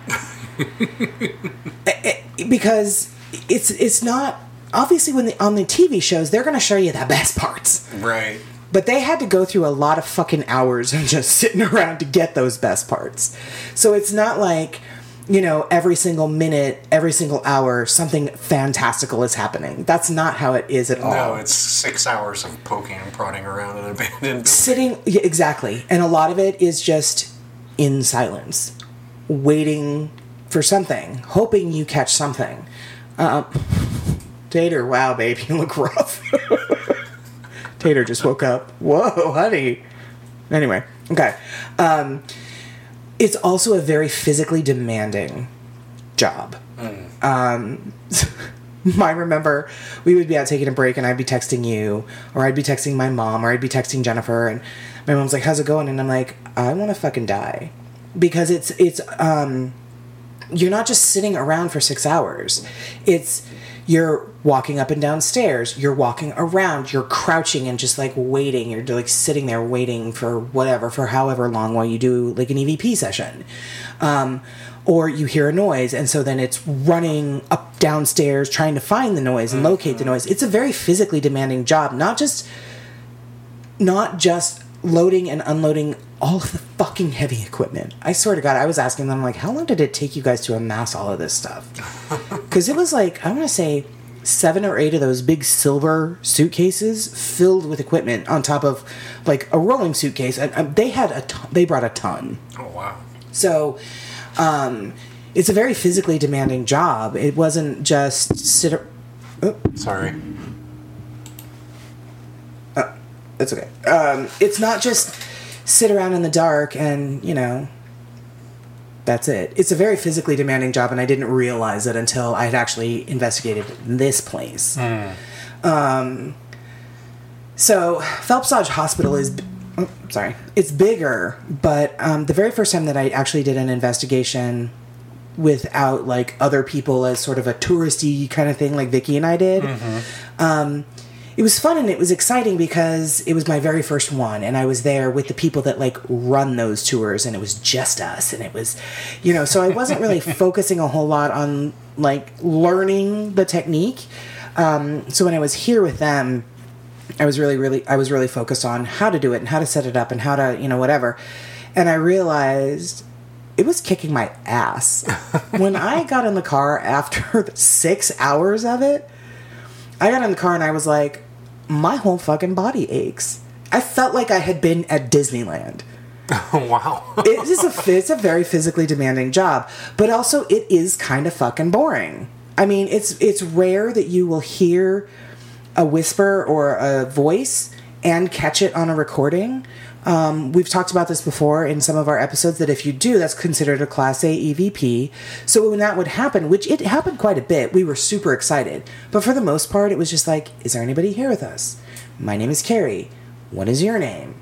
Because it's not, obviously on the TV shows, they're going to show you the best parts. Right. But they had to go through a lot of fucking hours of just sitting around to get those best parts. So it's not like, every single minute, every single hour, something fantastical is happening. That's not how it is at all. No, it's 6 hours of poking and prodding around an abandoned building. Yeah, exactly. And a lot of it is just in silence, waiting for something, hoping you catch something. Tater, wow, babe, you look rough. Tater just woke up. Whoa, honey. Anyway, okay. It's also a very physically demanding job. I remember we would be out taking a break and I'd be texting you, or I'd be texting my mom, or I'd be texting Jennifer, and my mom's like, how's it going? And I'm like, I want to fucking die. Because it's you're not just sitting around for 6 hours. You're walking up and down stairs. You're walking around. You're crouching and just like waiting. You're like sitting there waiting for however long while you do like an EVP session. Or you hear a noise, and so then it's running up downstairs trying to find the noise and locate the noise. It's a very physically demanding job. Not just loading and unloading all of the fucking heavy equipment. I swear to God, I was asking them, like, how long did it take you guys to amass all of this stuff? Because it was like, I want to say 7 or 8 of those big silver suitcases filled with equipment on top of like a rolling suitcase. And they brought a ton. Oh, wow. So, it's a very physically demanding job. It wasn't just Sorry. That's okay. It's not just sit around in the dark and, that's it. It's a very physically demanding job, and I didn't realize it until I had actually investigated this place. So, Phelps Dodge Hospital is... It's bigger, but the very first time that I actually did an investigation without, like, other people as sort of a touristy kind of thing like Vicky and I did... it was fun and it was exciting because it was my very first one, and I was there with the people that like run those tours, and it was just us, and it was, so I wasn't really focusing a whole lot on like learning the technique. So when I was here with them, I was really focused on how to do it and how to set it up and how to, whatever. And I realized it was kicking my ass. When I got in the car after 6 hours of it, I got in the car and I was like, my whole fucking body aches. I felt like I had been at Disneyland. Wow. It's a very physically demanding job, but also it is kind of fucking boring. I mean, it's rare that you will hear a whisper or a voice and catch it on a recording. We've talked about this before in some of our episodes, that if you do, that's considered a Class A EVP. So when that would happen, which it happened quite a bit, we were super excited. But for the most part, it was just like, is there anybody here with us? My name is Carrie. What is your name?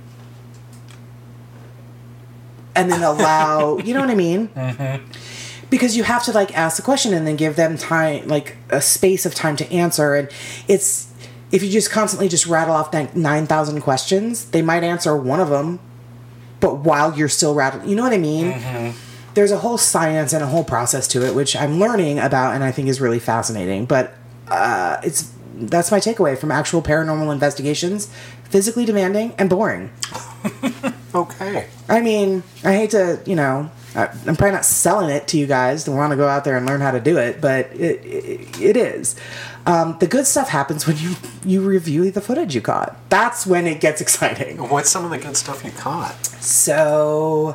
And then allow, you know what I mean? Mm-hmm. Because you have to like ask the question and then give them time, like a space of time to answer. And if you just constantly just rattle off 9,000 questions, they might answer one of them, but while you're still rattling, you know what I mean? Mm-hmm. There's a whole science and a whole process to it, which I'm learning about and I think is really fascinating. But that's my takeaway from actual paranormal investigations: physically demanding and boring. Okay. I mean, I hate to, I'm probably not selling it to you guys to want to go out there and learn how to do it, but it is. The good stuff happens when you review the footage you caught. That's when it gets exciting. What's some of the good stuff you caught? So,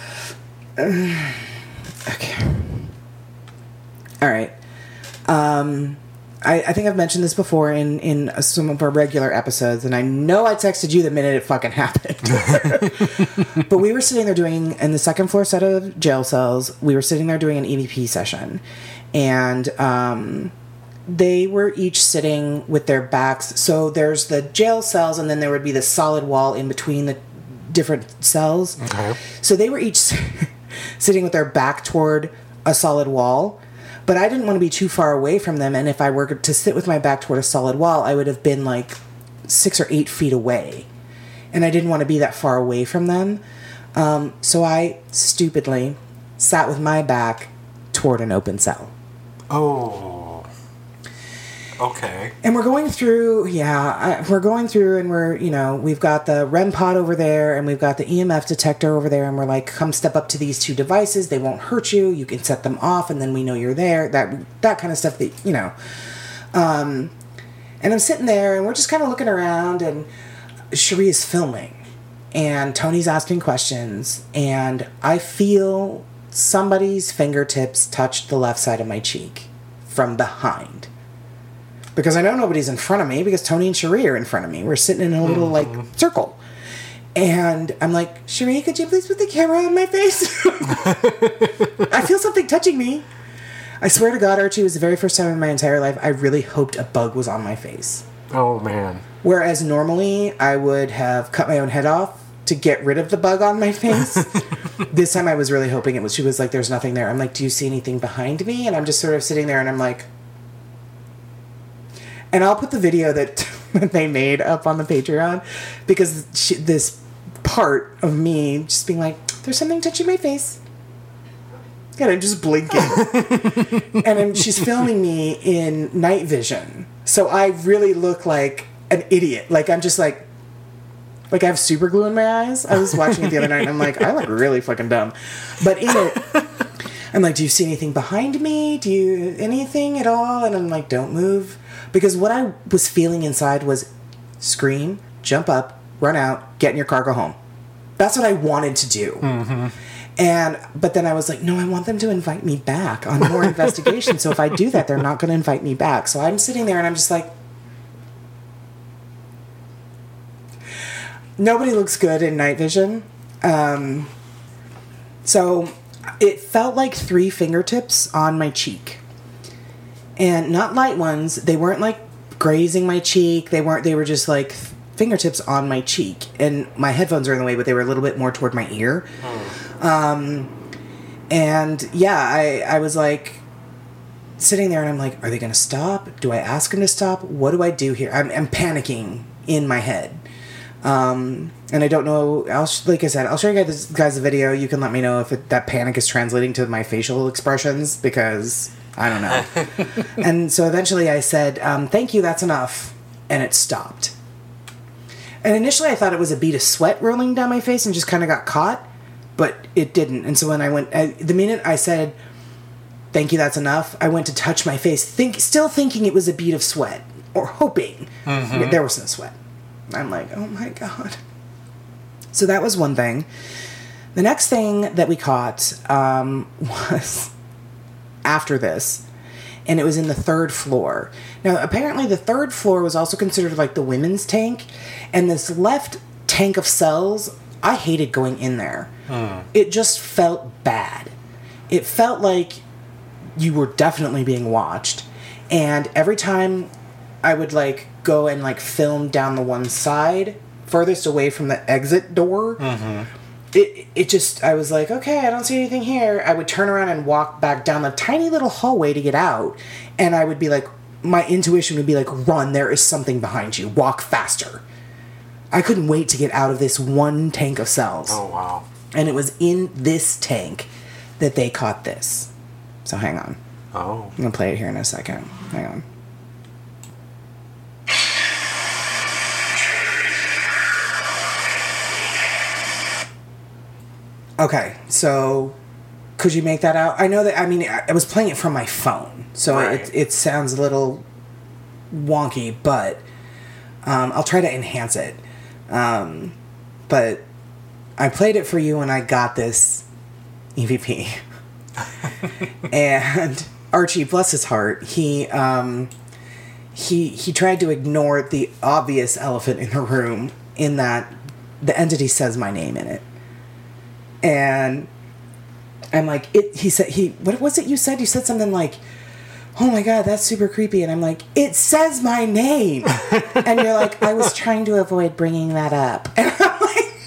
okay. All right. I think I've mentioned this before in some of our regular episodes, and I know I texted you the minute it fucking happened. But we were sitting there doing, in the second floor set of jail cells, we were sitting there doing an EVP session. And they were each sitting with their backs. So there's the jail cells, and then there would be the solid wall in between the different cells. Okay. So they were each sitting with their back toward a solid wall. But I didn't want to be too far away from them, and if I were to sit with my back toward a solid wall, I would have been like 6 or 8 feet away. And I didn't want to be that far away from them. So I stupidly sat with my back toward an open cell. Oh. Okay. And we're going through, and we've got the REM pod over there, and we've got the EMF detector over there, and we're like, come step up to these 2 devices. They won't hurt you. You can set them off, and then we know you're there. That kind of stuff that, And I'm sitting there, and we're just kind of looking around, and Cherie is filming, and Tony's asking questions, and I feel somebody's fingertips touch the left side of my cheek from behind. Because I know nobody's in front of me, because Tony and Cherie are in front of me. We're sitting in a little, circle. And I'm like, Cherie, could you please put the camera on my face? I feel something touching me. I swear to God, Archie, it was the very first time in my entire life I really hoped a bug was on my face. Oh, man. Whereas normally, I would have cut my own head off to get rid of the bug on my face. This time I was really hoping she was like, there's nothing there. I'm like, do you see anything behind me? And I'm just sort of sitting there, and I'm like... And I'll put the video that they made up on the Patreon, because this part of me just being like, there's something touching my face. And I'm just blinking. And she's filming me in night vision. So I really look like an idiot. Like, I'm just like I have super glue in my eyes. I was watching it the other night, and I'm like, I look really fucking dumb. But in it, I'm like, do you see anything behind me? Do you anything at all? And I'm like, don't move. Because what I was feeling inside was scream, jump up, run out, get in your car, go home. That's what I wanted to do. But then I was like, no, I want them to invite me back on more investigation. So if I do that, they're not going to invite me back. So I'm sitting there and I'm just like, nobody looks good in night vision. So it felt like 3 fingertips on my cheek. And not light ones. They weren't like grazing my cheek. They were just like fingertips on my cheek. And my headphones are in the way, but they were a little bit more toward my ear. And yeah, I was like sitting there and I'm like, are they going to stop? Do I ask them to stop? What do I do here? I'm panicking in my head. And I don't know, like I said, I'll show you guys the video. You can let me know if that panic is translating to my facial expressions, because I don't know. And so eventually I said, thank you, that's enough. And it stopped. And initially I thought it was a bead of sweat rolling down my face and just kind of got caught, but it didn't. And so when the minute I said, thank you, that's enough, I went to touch my face, still thinking it was a bead of sweat, or hoping. There was no sweat. I'm like, oh my God. So that was one thing. The next thing that we caught was after this, and it was in the 3rd floor. Now, apparently the 3rd floor was also considered like the women's tank, and this left tank of cells, I hated going in there. It just felt bad. It felt like you were definitely being watched, and every time I would like go and like film down the one side furthest away from the exit door. It just, I was like, okay, I don't see anything here. I would turn around and walk back down the tiny little hallway to get out, and I would be like, my intuition would be like, run, there is something behind you, walk faster. I couldn't wait to get out of this one tank of cells. Oh, wow. And it was in this tank that they caught this. So hang on. Oh. I'm gonna play it here in a second. Hang on. Okay, so could you make that out? I know that, I mean, I was playing it from my phone, so right. it sounds a little wonky, but I'll try to enhance it. But I played it for you and I got this EVP. And Archie, bless his heart, he tried to ignore the obvious elephant in the room, in that the entity says my name in it. And I'm like, what was it you said? You said something like, oh my God, that's super creepy. And I'm like, it says my name. And you're like, I was trying to avoid bringing that up. And I'm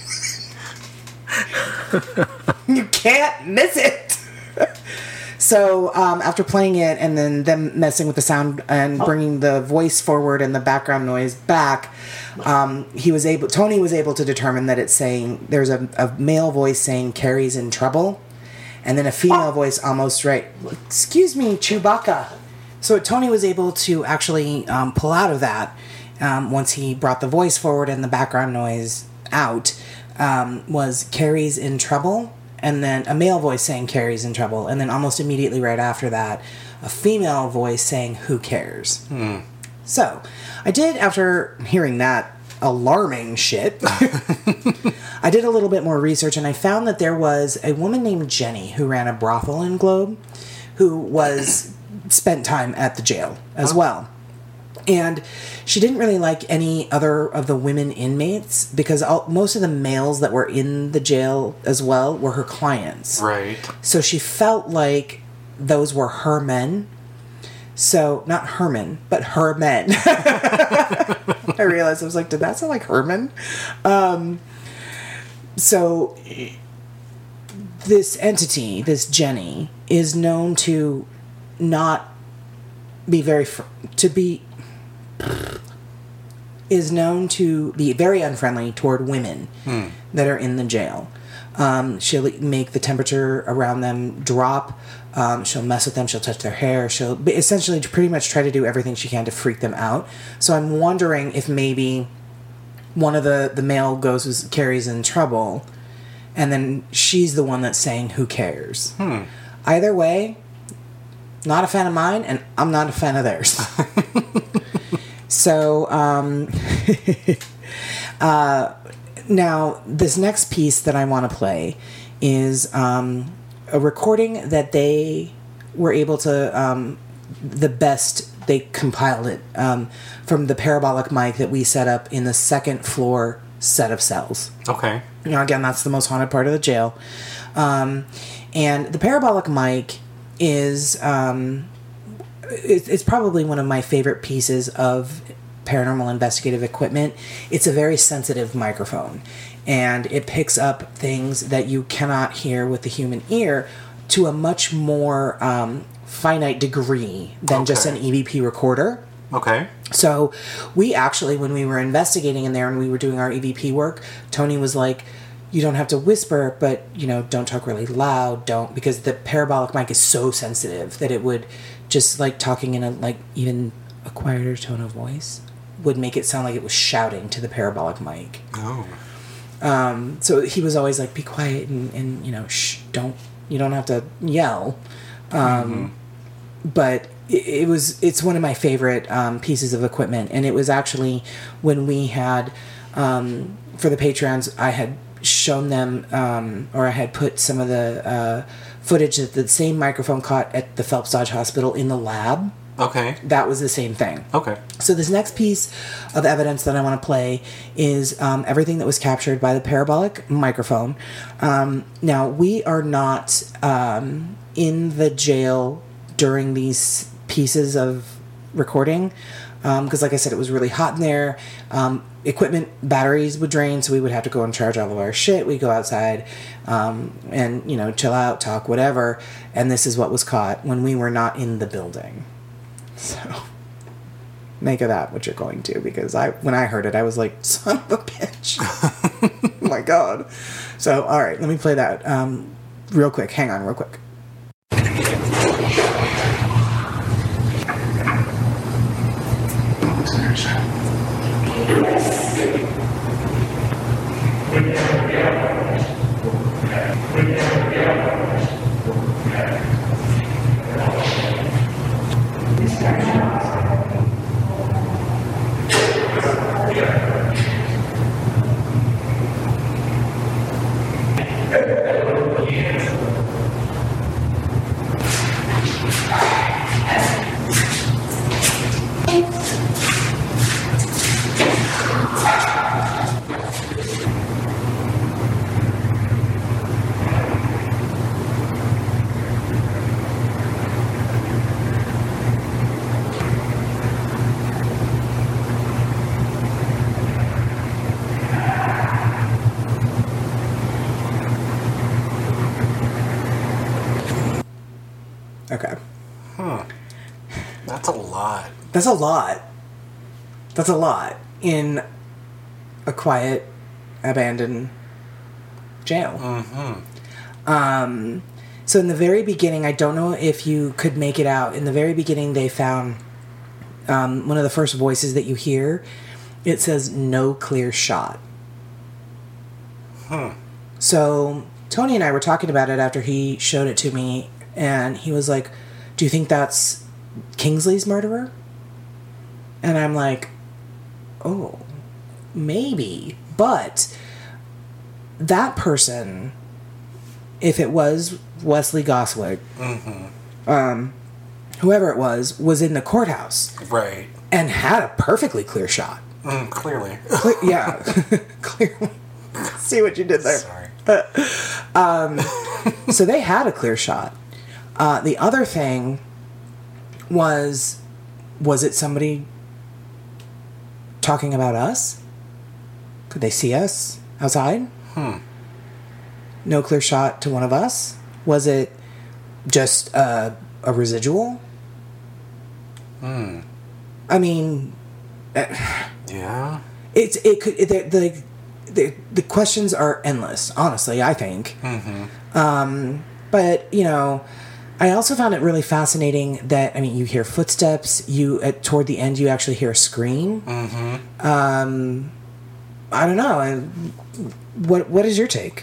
like, you can't miss it. So after playing it and then them messing with the sound and bringing the voice forward and the background noise back, Tony was able to determine that it's saying, there's a male voice saying Carrie's in trouble, and then a female voice almost right. Excuse me, Chewbacca. So Tony was able to actually pull out of that once he brought the voice forward and the background noise out, was Carrie's in trouble. And then a male voice saying Carrie's in trouble. And then almost immediately right after that, a female voice saying, who cares? So, I did, after hearing that alarming shit, I did a little bit more research, and I found that there was a woman named Jenny who ran a brothel in Globe, who spent time at the jail as well. And she didn't really like any other of the women inmates, because most of the males that were in the jail as well were her clients. Right. So she felt like those were her men. So, not Herman, but her men. I realized, I was like, did that sound like Herman? So, this entity, this Jenny, is known to not be is known to be very unfriendly toward women that are in the jail. She'll make the temperature around them drop. She'll mess with them. She'll touch their hair. She'll essentially pretty much try to do everything she can to freak them out. So I'm wondering if maybe one of the male goes Carrie's in trouble, and then she's the one that's saying, who cares? Either way, not a fan of mine, and I'm not a fan of theirs. So, now this next piece that I want to play is a recording that they were able to, the best, they compiled it from the parabolic mic that we set up in the second floor set of cells. Okay. Now, again, that's the most haunted part of the jail. And the parabolic mic is, it's probably one of my favorite pieces of paranormal investigative equipment. It's a very sensitive microphone, and it picks up things that you cannot hear with the human ear to a much more finite degree than just an EVP recorder. Okay. So we actually, when we were investigating in there and we were doing our EVP work, Tony was like, you don't have to whisper, but, you know, don't talk really loud, because the parabolic mic is so sensitive that it would just, like, talking in a, like, even a quieter tone of voice would make it sound like it was shouting to the parabolic mic. Oh. So he was always like, be quiet and you know, you don't have to yell. But it's one of my favorite pieces of equipment. And it was actually when we had, for the Patreons, I had shown them, or I had put some of the footage that the same microphone caught at the Phelps Dodge Hospital in the lab. Okay. That was the same thing. Okay. So this next piece of evidence that I want to play is everything that was captured by the parabolic microphone. Now, we are not in the jail during these pieces of recording because, like I said, it was really hot in there. Equipment batteries would drain, so we would have to go and charge all of our shit. We'd go outside and, you know, chill out, talk, whatever. And this is what was caught when we were not in the building. So, make of that what you're going to, because when I heard it, I was like, son of a bitch. Oh my God. So, all right, let me play that real quick. Hang on real quick. Okay. That's a lot. That's a lot. That's a lot in a quiet, abandoned jail. So in the very beginning, I don't know if you could make it out. In the very beginning, they found one of the first voices that you hear. It says, "No clear shot." So Tony and I were talking about it after he showed it to me, and he was like, "Do you think that's Kingsley's murderer?" And I'm like, oh, maybe. But that person, if it was Wesley Goswick, whoever it was in the courthouse. Right. And had a perfectly clear shot. Clearly. Yeah. Clearly. See what you did there. Sorry. So they had a clear shot. The other thing was it somebody talking about us? Could they see us outside? No clear shot to one of us? Was it just a residual? I mean, yeah. The questions are endless, honestly, I think. But, you know, I also found it really fascinating that, I mean, you hear footsteps, toward the end, you actually hear a scream. I don't know. What is your take?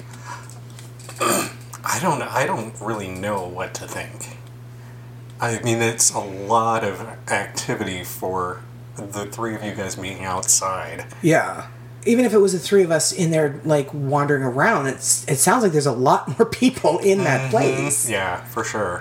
I don't really know what to think. I mean, it's a lot of activity for the three of you guys meeting outside. Yeah. Even if it was the three of us in there, like, wandering around, it sounds like there's a lot more people in that place. Yeah, for sure.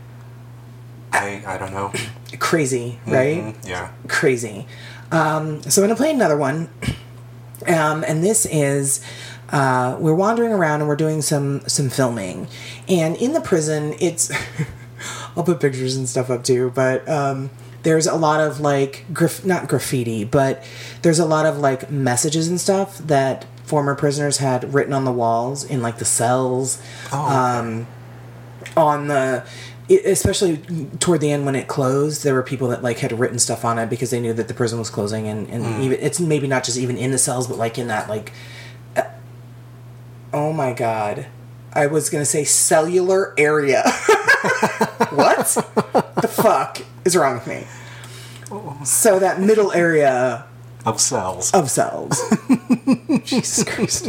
I don't know. Crazy, right? Yeah. Crazy. So I'm going to play another one. And this is, we're wandering around and we're doing some filming. And in the prison, it's, I'll put pictures and stuff up too, but there's a lot of, like, not graffiti, but there's a lot of, like, messages and stuff that former prisoners had written on the walls in, like, the cells. Oh, okay. Especially toward the end when it closed, there were people that, like, had written stuff on it because they knew that the prison was closing, and even it's maybe not just even in the cells, but, like, in that, like, oh my god, I was gonna say cellular area. What the fuck is wrong with me? So that middle area of cells. Jesus Christ.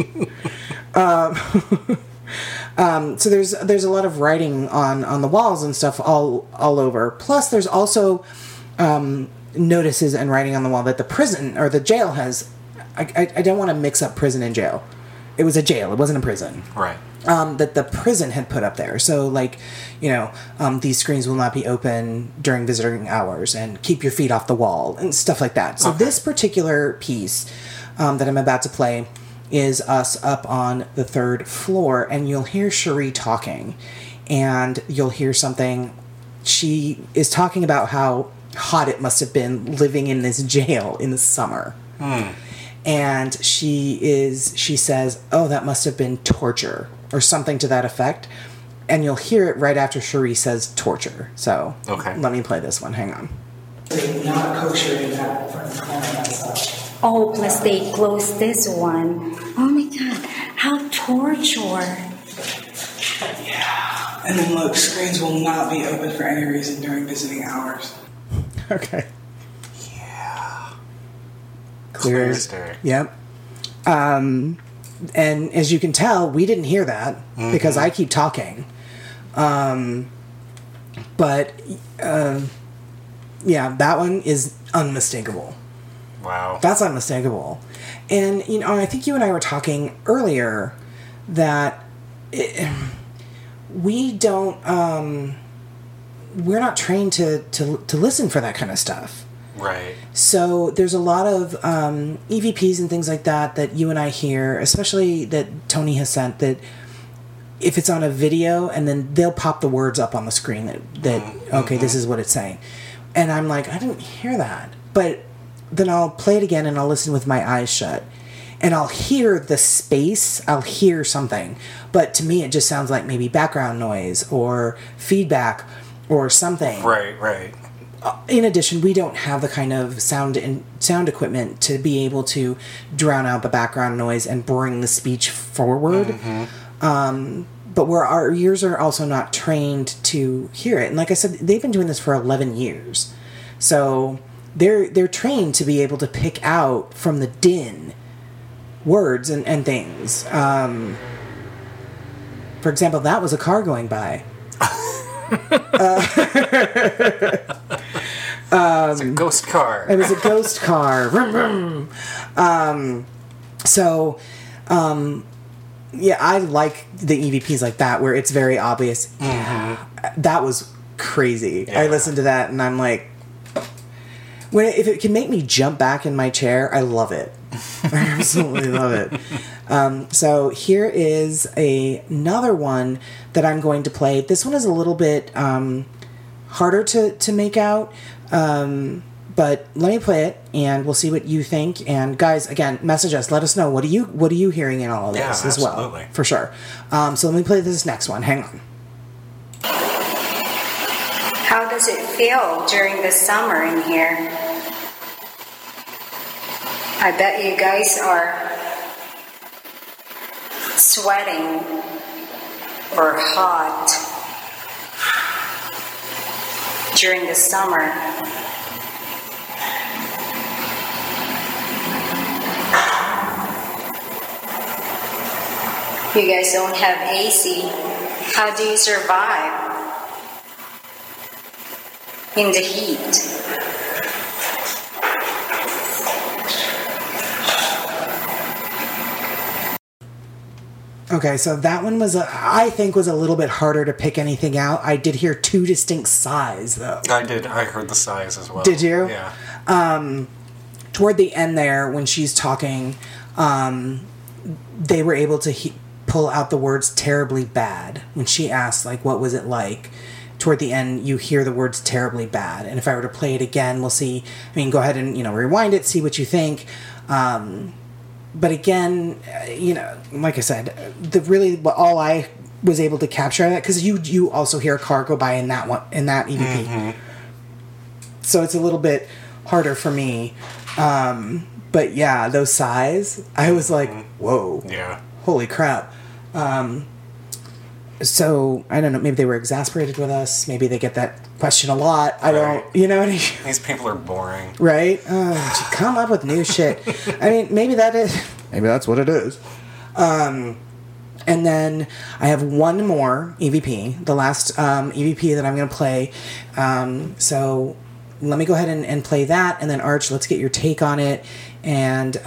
So there's a lot of writing on the walls and stuff all over. Plus, there's also notices and writing on the wall that the prison or the jail has. I don't want to mix up prison and jail. It was a jail. It wasn't a prison. Right. That the prison had put up there. So, like, you know, these screens will not be open during visiting hours, and keep your feet off the wall and stuff like that. So this particular piece that I'm about to play is us up on the 3rd floor, and you'll hear Cherie talking, and you'll hear something. She is talking about how hot it must have been living in this jail in the summer. And she says, oh, that must have been torture, or something to that effect. And you'll hear it right after Cherie says torture. So let me play this one. Hang on. Not kosher in that front corner, that stuff. Oh, plus they closed this one. Oh my god, how torture. Yeah. And then look, screens will not be open for any reason during visiting hours. Okay. Yeah. Clear as day. Yep. And as you can tell, we didn't hear that because I keep talking. But yeah, that one is unmistakable. Wow. That's unmistakable. And, you know, I think you and I were talking earlier that we don't, we're not trained to listen for that kind of stuff. Right. So there's a lot of EVPs and things like that you and I hear, especially that Tony has sent, that if it's on a video and then they'll pop the words up on the screen that okay, this is what it's saying. And I'm like, I didn't hear that. But then I'll play it again and I'll listen with my eyes shut. And I'll hear the space, I'll hear something. But to me, it just sounds like maybe background noise or feedback or something. Right. In addition, we don't have the kind of sound equipment to be able to drown out the background noise and bring the speech forward. But our ears are also not trained to hear it. And like I said, they've been doing this for 11 years. So they're trained to be able to pick out from the din words and things. For example, that was a car going by. It's a ghost car. It was a ghost car. Yeah, I like the EVPs like that where it's very obvious. Yeah, that was crazy. Yeah. I listened to that and I'm like, if it can make me jump back in my chair, I love it. I absolutely love it. So here is another one that I'm going to play. This one is a little bit harder to make out, but let me play it and we'll see what you think. And guys, again, message us. Let us know what are you hearing in all of this as absolutely. Well, for sure. So let me play this next one. Hang on. How does it feel during the summer in here? I bet you guys are sweating or hot during the summer. You guys don't have AC. How do you survive in the heat? Okay, so that one was, I think, was a little bit harder to pick anything out. I did hear 2 distinct sighs, though. I did. I heard the sighs as well. Did you? Yeah. Toward the end there, when she's talking, they were able to pull out the words terribly bad. When she asked, like, what was it like? Toward the end, you hear the words terribly bad. And if I were to play it again, we'll see. I mean, go ahead and, rewind it, see what you think. But again, like I said, all I was able to capture that, because you also hear a car go by in that one, in that EVP. Mm-hmm. So it's a little bit harder for me. But yeah, those sighs, I was like, whoa. Yeah. Holy crap. So, I don't know, maybe they were exasperated with us. Maybe they get that question a lot. I don't, you know what I mean? These people are boring. Right? Come up with new shit. I mean, maybe that's what it is. And then I have one more EVP, the last EVP that I'm going to play. So let me go ahead and play that. And then, Arch, let's get your take on it. And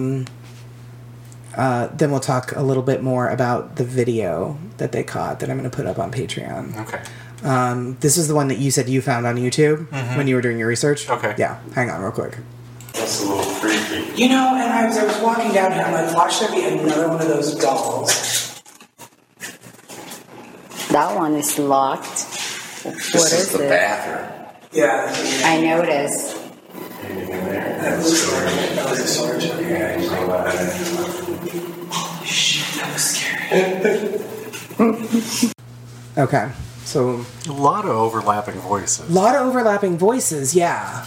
then we'll talk a little bit more about the video that they caught that I'm going to put up on Patreon. Okay. This is the one that you said you found on YouTube when you were doing your research? Okay. Yeah. Hang on real quick. That's a little creepy. And as I was walking down here, I'm like, watch there be another one of those dolls. That one is locked. What is the it? bathroom. Yeah. I noticed. That was a storage. Holy shit, that was scary. Okay. So A lot of overlapping voices. Yeah.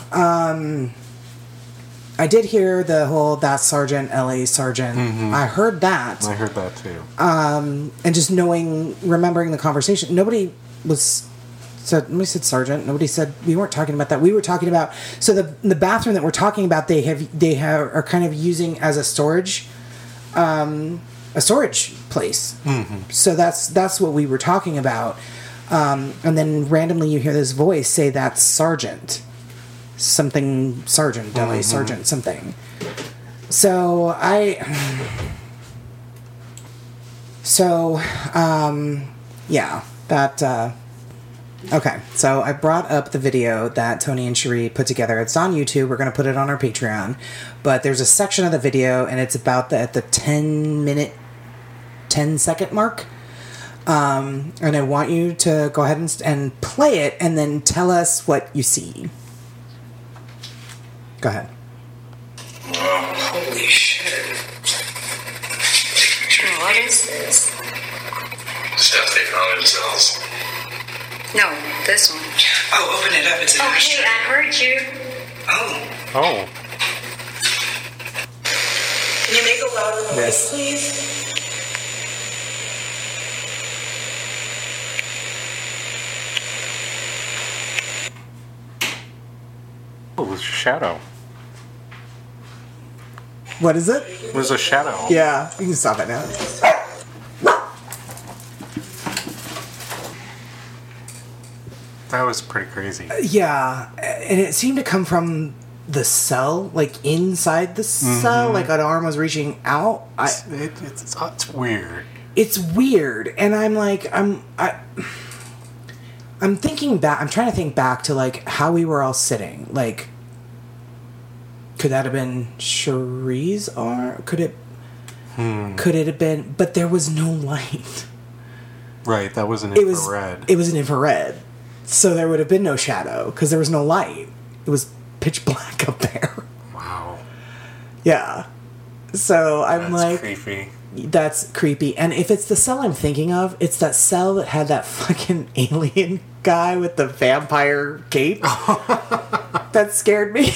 I did hear the whole "that's Sergeant, L.A. Sergeant." Mm-hmm. I heard that. I heard that too. And just remembering the conversation, nobody said Sergeant. Nobody said, we weren't talking about that. We were talking about, so the bathroom that we're talking about, they are kind of using as a storage place. Mm-hmm. So that's what we were talking about. And then randomly you hear this voice say that's Sergeant. Something Sergeant, LA Sergeant, something. Yeah, that, okay, so I brought up the video that Tony and Cherie put together. It's on YouTube. We're going to put it on our Patreon. But there's a section of the video, and it's about at the 10-second mark. And I want you to go ahead and play it, and then tell us what you see. Go ahead. Holy shit. What is this? Stuff they found themselves. No, this one. Oh, open it up. It's an Okay, ashtray. I heard you. Oh. Can you make a louder noise, Yes. please? Oh, it was a shadow. What is it? It was a shadow. Yeah, you can stop it now. That was pretty crazy. Yeah, and it seemed to come from the cell, like inside the cell, like an arm was reaching out. It's weird. It's weird, and I'm like, I'm thinking back. I'm trying to think back to like how we were all sitting. Like, could that have been Cherie's arm? Could it have been? But there was no light. Right, that was an infrared. It was an infrared, so there would have been no shadow because there was no light. It was pitch black up there. Wow. Yeah. So I'm like, creepy. That's creepy. And if it's the cell I'm thinking of, it's that cell that had that fucking alien guy with the vampire cape. That scared me.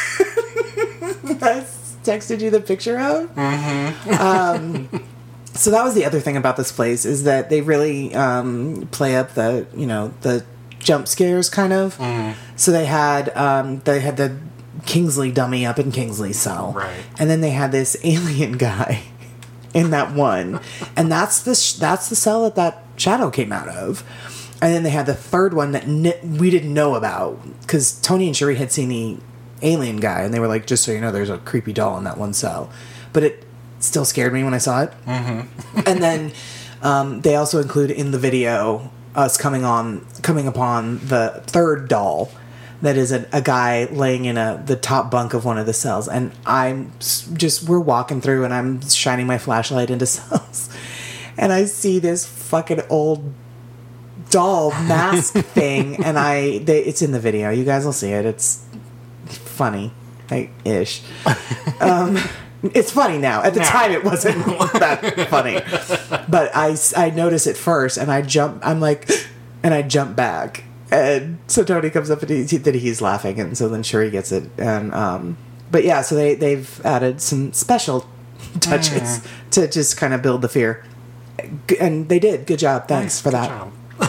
I texted you the picture of. Mm-hmm. So that was the other thing about this place is that they really play up the, the jump scares kind of. Mm. So they had the Kingsley dummy up in Kingsley's cell. Right. And then they had this alien guy in that one. And that's the cell that shadow came out of. And then they had the third one that we didn't know about because Tony and Cherie had seen the alien guy and they were like, just so you know, there's a creepy doll in that one cell. But still scared me when I saw it. Mm-hmm. And then they also include in the video us coming upon the third doll that is a guy laying in the top bunk of one of the cells. And we're walking through and I'm shining my flashlight into cells. And I see this fucking old doll mask thing. And it's in the video. You guys will see it. It's funny. Ish. It's funny now. At the time, it wasn't that funny. But I notice it first, and I jump back. And so Tony comes up and he's laughing, and so then Sheree gets it. And but yeah, so they've added some special touches to just kind of build the fear, and they did. Good job. Thanks for that.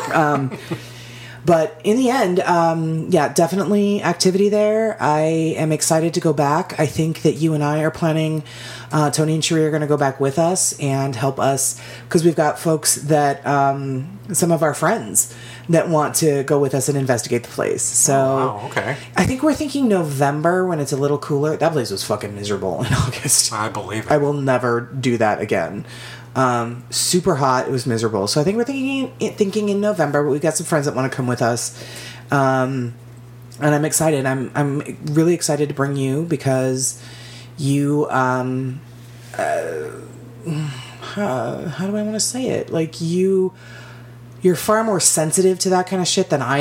But in the end, definitely activity there. I am excited to go back. I think that you and I are planning, Tony and Sheree are going to go back with us and help us, because we've got folks that, some of our friends that want to go with us and investigate the place. So okay. I think we're thinking November when it's a little cooler. That place was fucking miserable in August. I believe it. I will never do that again. Super hot. It was miserable. So I think we're thinking in November, but we've got some friends that want to come with us. And I'm excited. I'm really excited to bring you because you, how do I want to say it? Like you're far more sensitive to that kind of shit than I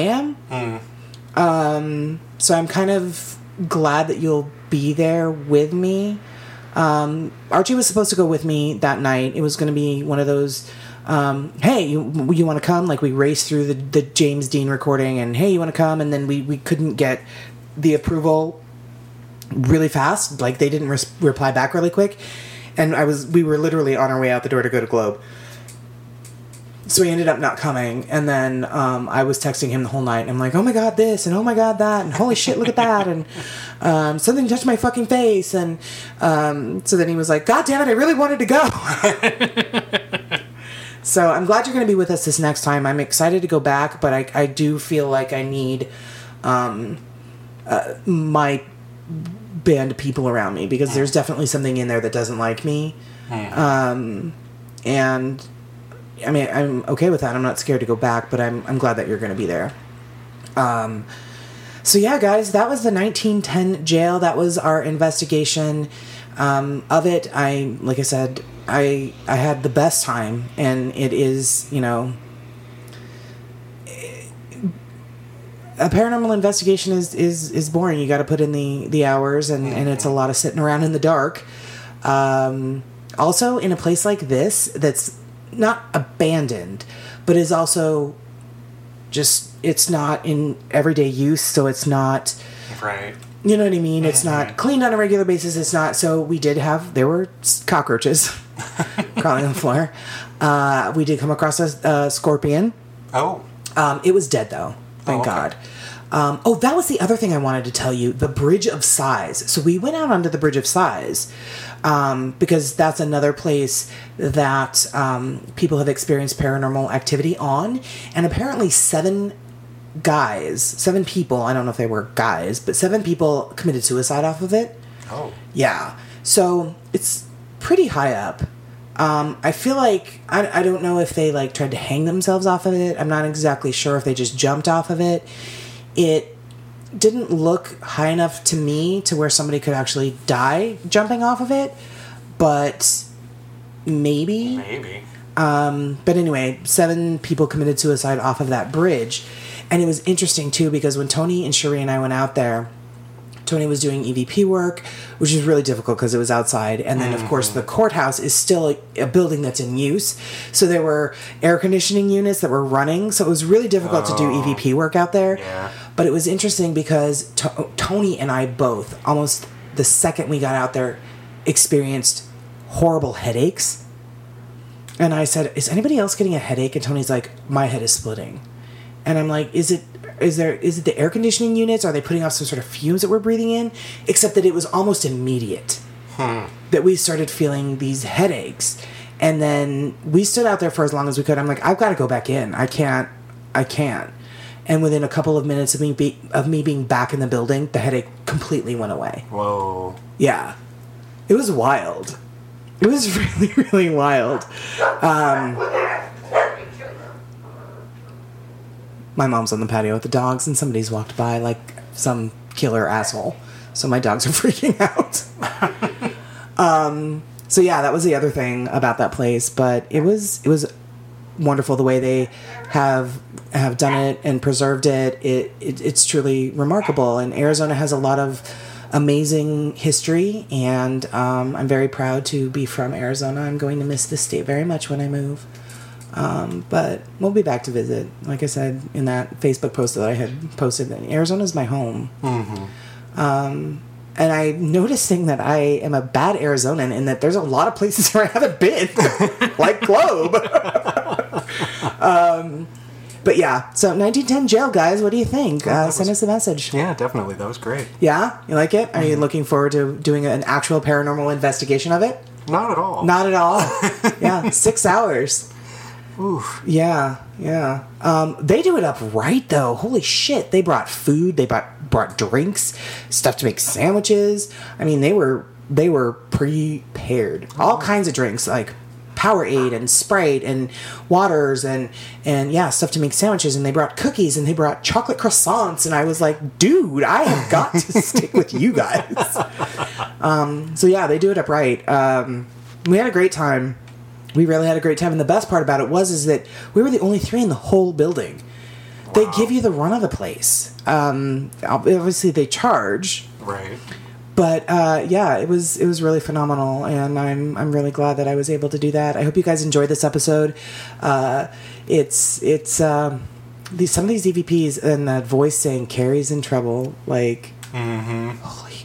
am. So I'm kind of glad that you'll be there with me. Archie was supposed to go with me that night. It was going to be one of those, hey, you want to come? Like we raced through the James Dean recording and hey, you want to come? And then we couldn't get the approval really fast. Like they didn't reply back really quick. And we were literally on our way out the door to go to Globe. So he ended up not coming, and then I was texting him the whole night, and I'm like, oh my god this, and oh my god that, and holy shit, look at that, and something touched my fucking face, and so then he was like, god damn it, I really wanted to go. So I'm glad you're going to be with us this next time. I'm excited to go back, but I do feel like I need my band of people around me, because there's definitely something in there that doesn't like me, and I mean, I'm okay with that. I'm not scared to go back, but I'm glad that you're going to be there. So yeah, guys, that was the 1910 jail. That was our investigation of it. Like I said, I had the best time, and it is, a paranormal investigation is boring. You got to put in the hours, and it's a lot of sitting around in the dark. Also, in a place like this, that's not abandoned, but is also just, it's not in everyday use, so it's not, right, you know what I mean? It's not cleaned on a regular basis. It's not, so there were cockroaches crawling on the floor. We did come across a scorpion. It was dead though, thank God. That was the other thing I wanted to tell you, the Bridge of Sighs. So we went out onto the Bridge of Sighs, because that's another place that people have experienced paranormal activity on. And apparently 7 people, I don't know if they were guys, but 7 people committed suicide off of it. Oh. Yeah. So it's pretty high up. I feel like, I don't know if they tried to hang themselves off of it. I'm not exactly sure if they just jumped off of it. It didn't look high enough to me to where somebody could actually die jumping off of it, but maybe. But anyway, 7 people committed suicide off of that bridge. And it was interesting too, because when Tony and Sheree and I went out there, Tony was doing EVP work, which is really difficult because it was outside. And then, of course, the courthouse is still a building that's in use. So there were air conditioning units that were running. So it was really difficult to do EVP work out there. Yeah. But it was interesting because Tony and I both, almost the second we got out there, experienced horrible headaches. And I said, is anybody else getting a headache? And Tony's like, my head is splitting. And I'm like, is it the air conditioning units? Are they putting off some sort of fumes that we're breathing in? Except that it was almost immediate that we started feeling these headaches. And then we stood out there for as long as we could. I'm like, I've got to go back in. I can't. And within a couple of minutes of me being back in the building, the headache completely went away. Whoa. Yeah. It was wild. It was really, really wild. My mom's on the patio with the dogs, and somebody's walked by like some killer asshole. So my dogs are freaking out. So yeah, that was the other thing about that place. But it was wonderful the way they have done it and preserved it. It's truly remarkable. And Arizona has a lot of amazing history, and I'm very proud to be from Arizona. I'm going to miss this state very much when I move. But we'll be back to visit. Like I said in that Facebook post that I had posted, Arizona's my home. Mm-hmm. And I'm noticing that I am a bad Arizonan in that there's a lot of places where I haven't been, like Globe. But yeah, so 1910 jail, guys. What do you think? Send us a message. Yeah, definitely. That was great. Yeah? You like it? Are you looking forward to doing an actual paranormal investigation of it? Not at all. Not at all. Yeah, 6 hours. Oof. Yeah. They do it up right, though. Holy shit. They brought food. They brought drinks, stuff to make sandwiches. I mean, they were prepared. All kinds of drinks, like Powerade and Sprite and waters and yeah, stuff to make sandwiches. And they brought cookies and they brought chocolate croissants. And I was like, dude, I have got to stick with you guys. So yeah, they do it up right. We had a great time. We really had a great time. And the best part about it is that we were the only 3 in the whole building. Wow. They give you the run of the place. Obviously they charge. Right. But yeah, it was really phenomenal, and I'm really glad that I was able to do that. I hope you guys enjoyed this episode. It's some of these EVPs and that voice saying Carrie's in trouble, like holy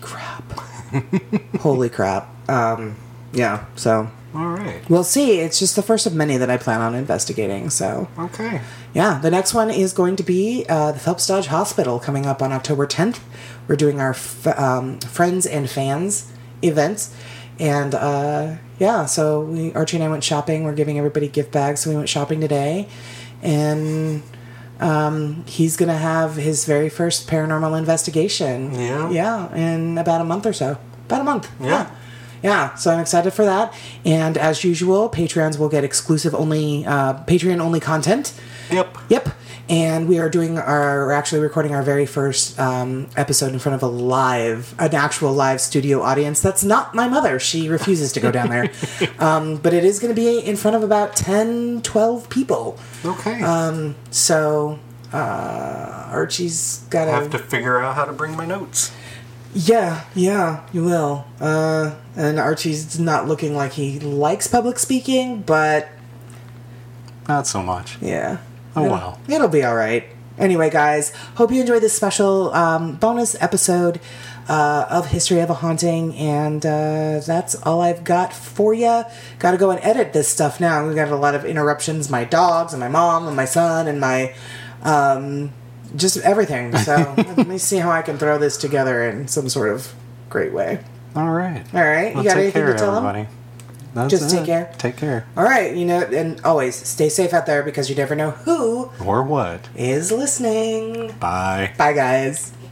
crap. Yeah, so all right, we'll see. It's just the first of many that I plan on investigating. So okay, yeah, the next one is going to be the Phelps Dodge Hospital coming up on October 10th. We're doing our Friends and Fans event. And, yeah, so Archie and I went shopping. We're giving everybody gift bags, so we went shopping today. And he's going to have his very first paranormal investigation. Yeah? Yeah, in about a month or so. About a month. Yeah. Yeah, so I'm excited for that. And as usual, Patreons will get exclusive only, Patreon-only content. Yep. And we're actually recording our very first episode in front of an actual live studio audience. That's not my mother. She refuses to go down there. But it is going to be in front of about 10, 12 people. Okay. So Archie's got to... have to figure out how to bring my notes. Yeah, you will. And Archie's not looking like he likes public speaking, but... not so much. Yeah. Oh, well. It'll be all right. Anyway, guys, hope you enjoyed this special bonus episode of History of a Haunting, and that's all I've got for you. Got to go and edit this stuff now. We've got a lot of interruptions. My dogs and my mom and my son and my... just everything. So let me see how I can throw this together in some sort of great way. All right. You got anything to tell them? Just take care. Take care. All right, and always stay safe out there because you never know who or what is listening. Bye. Bye, guys.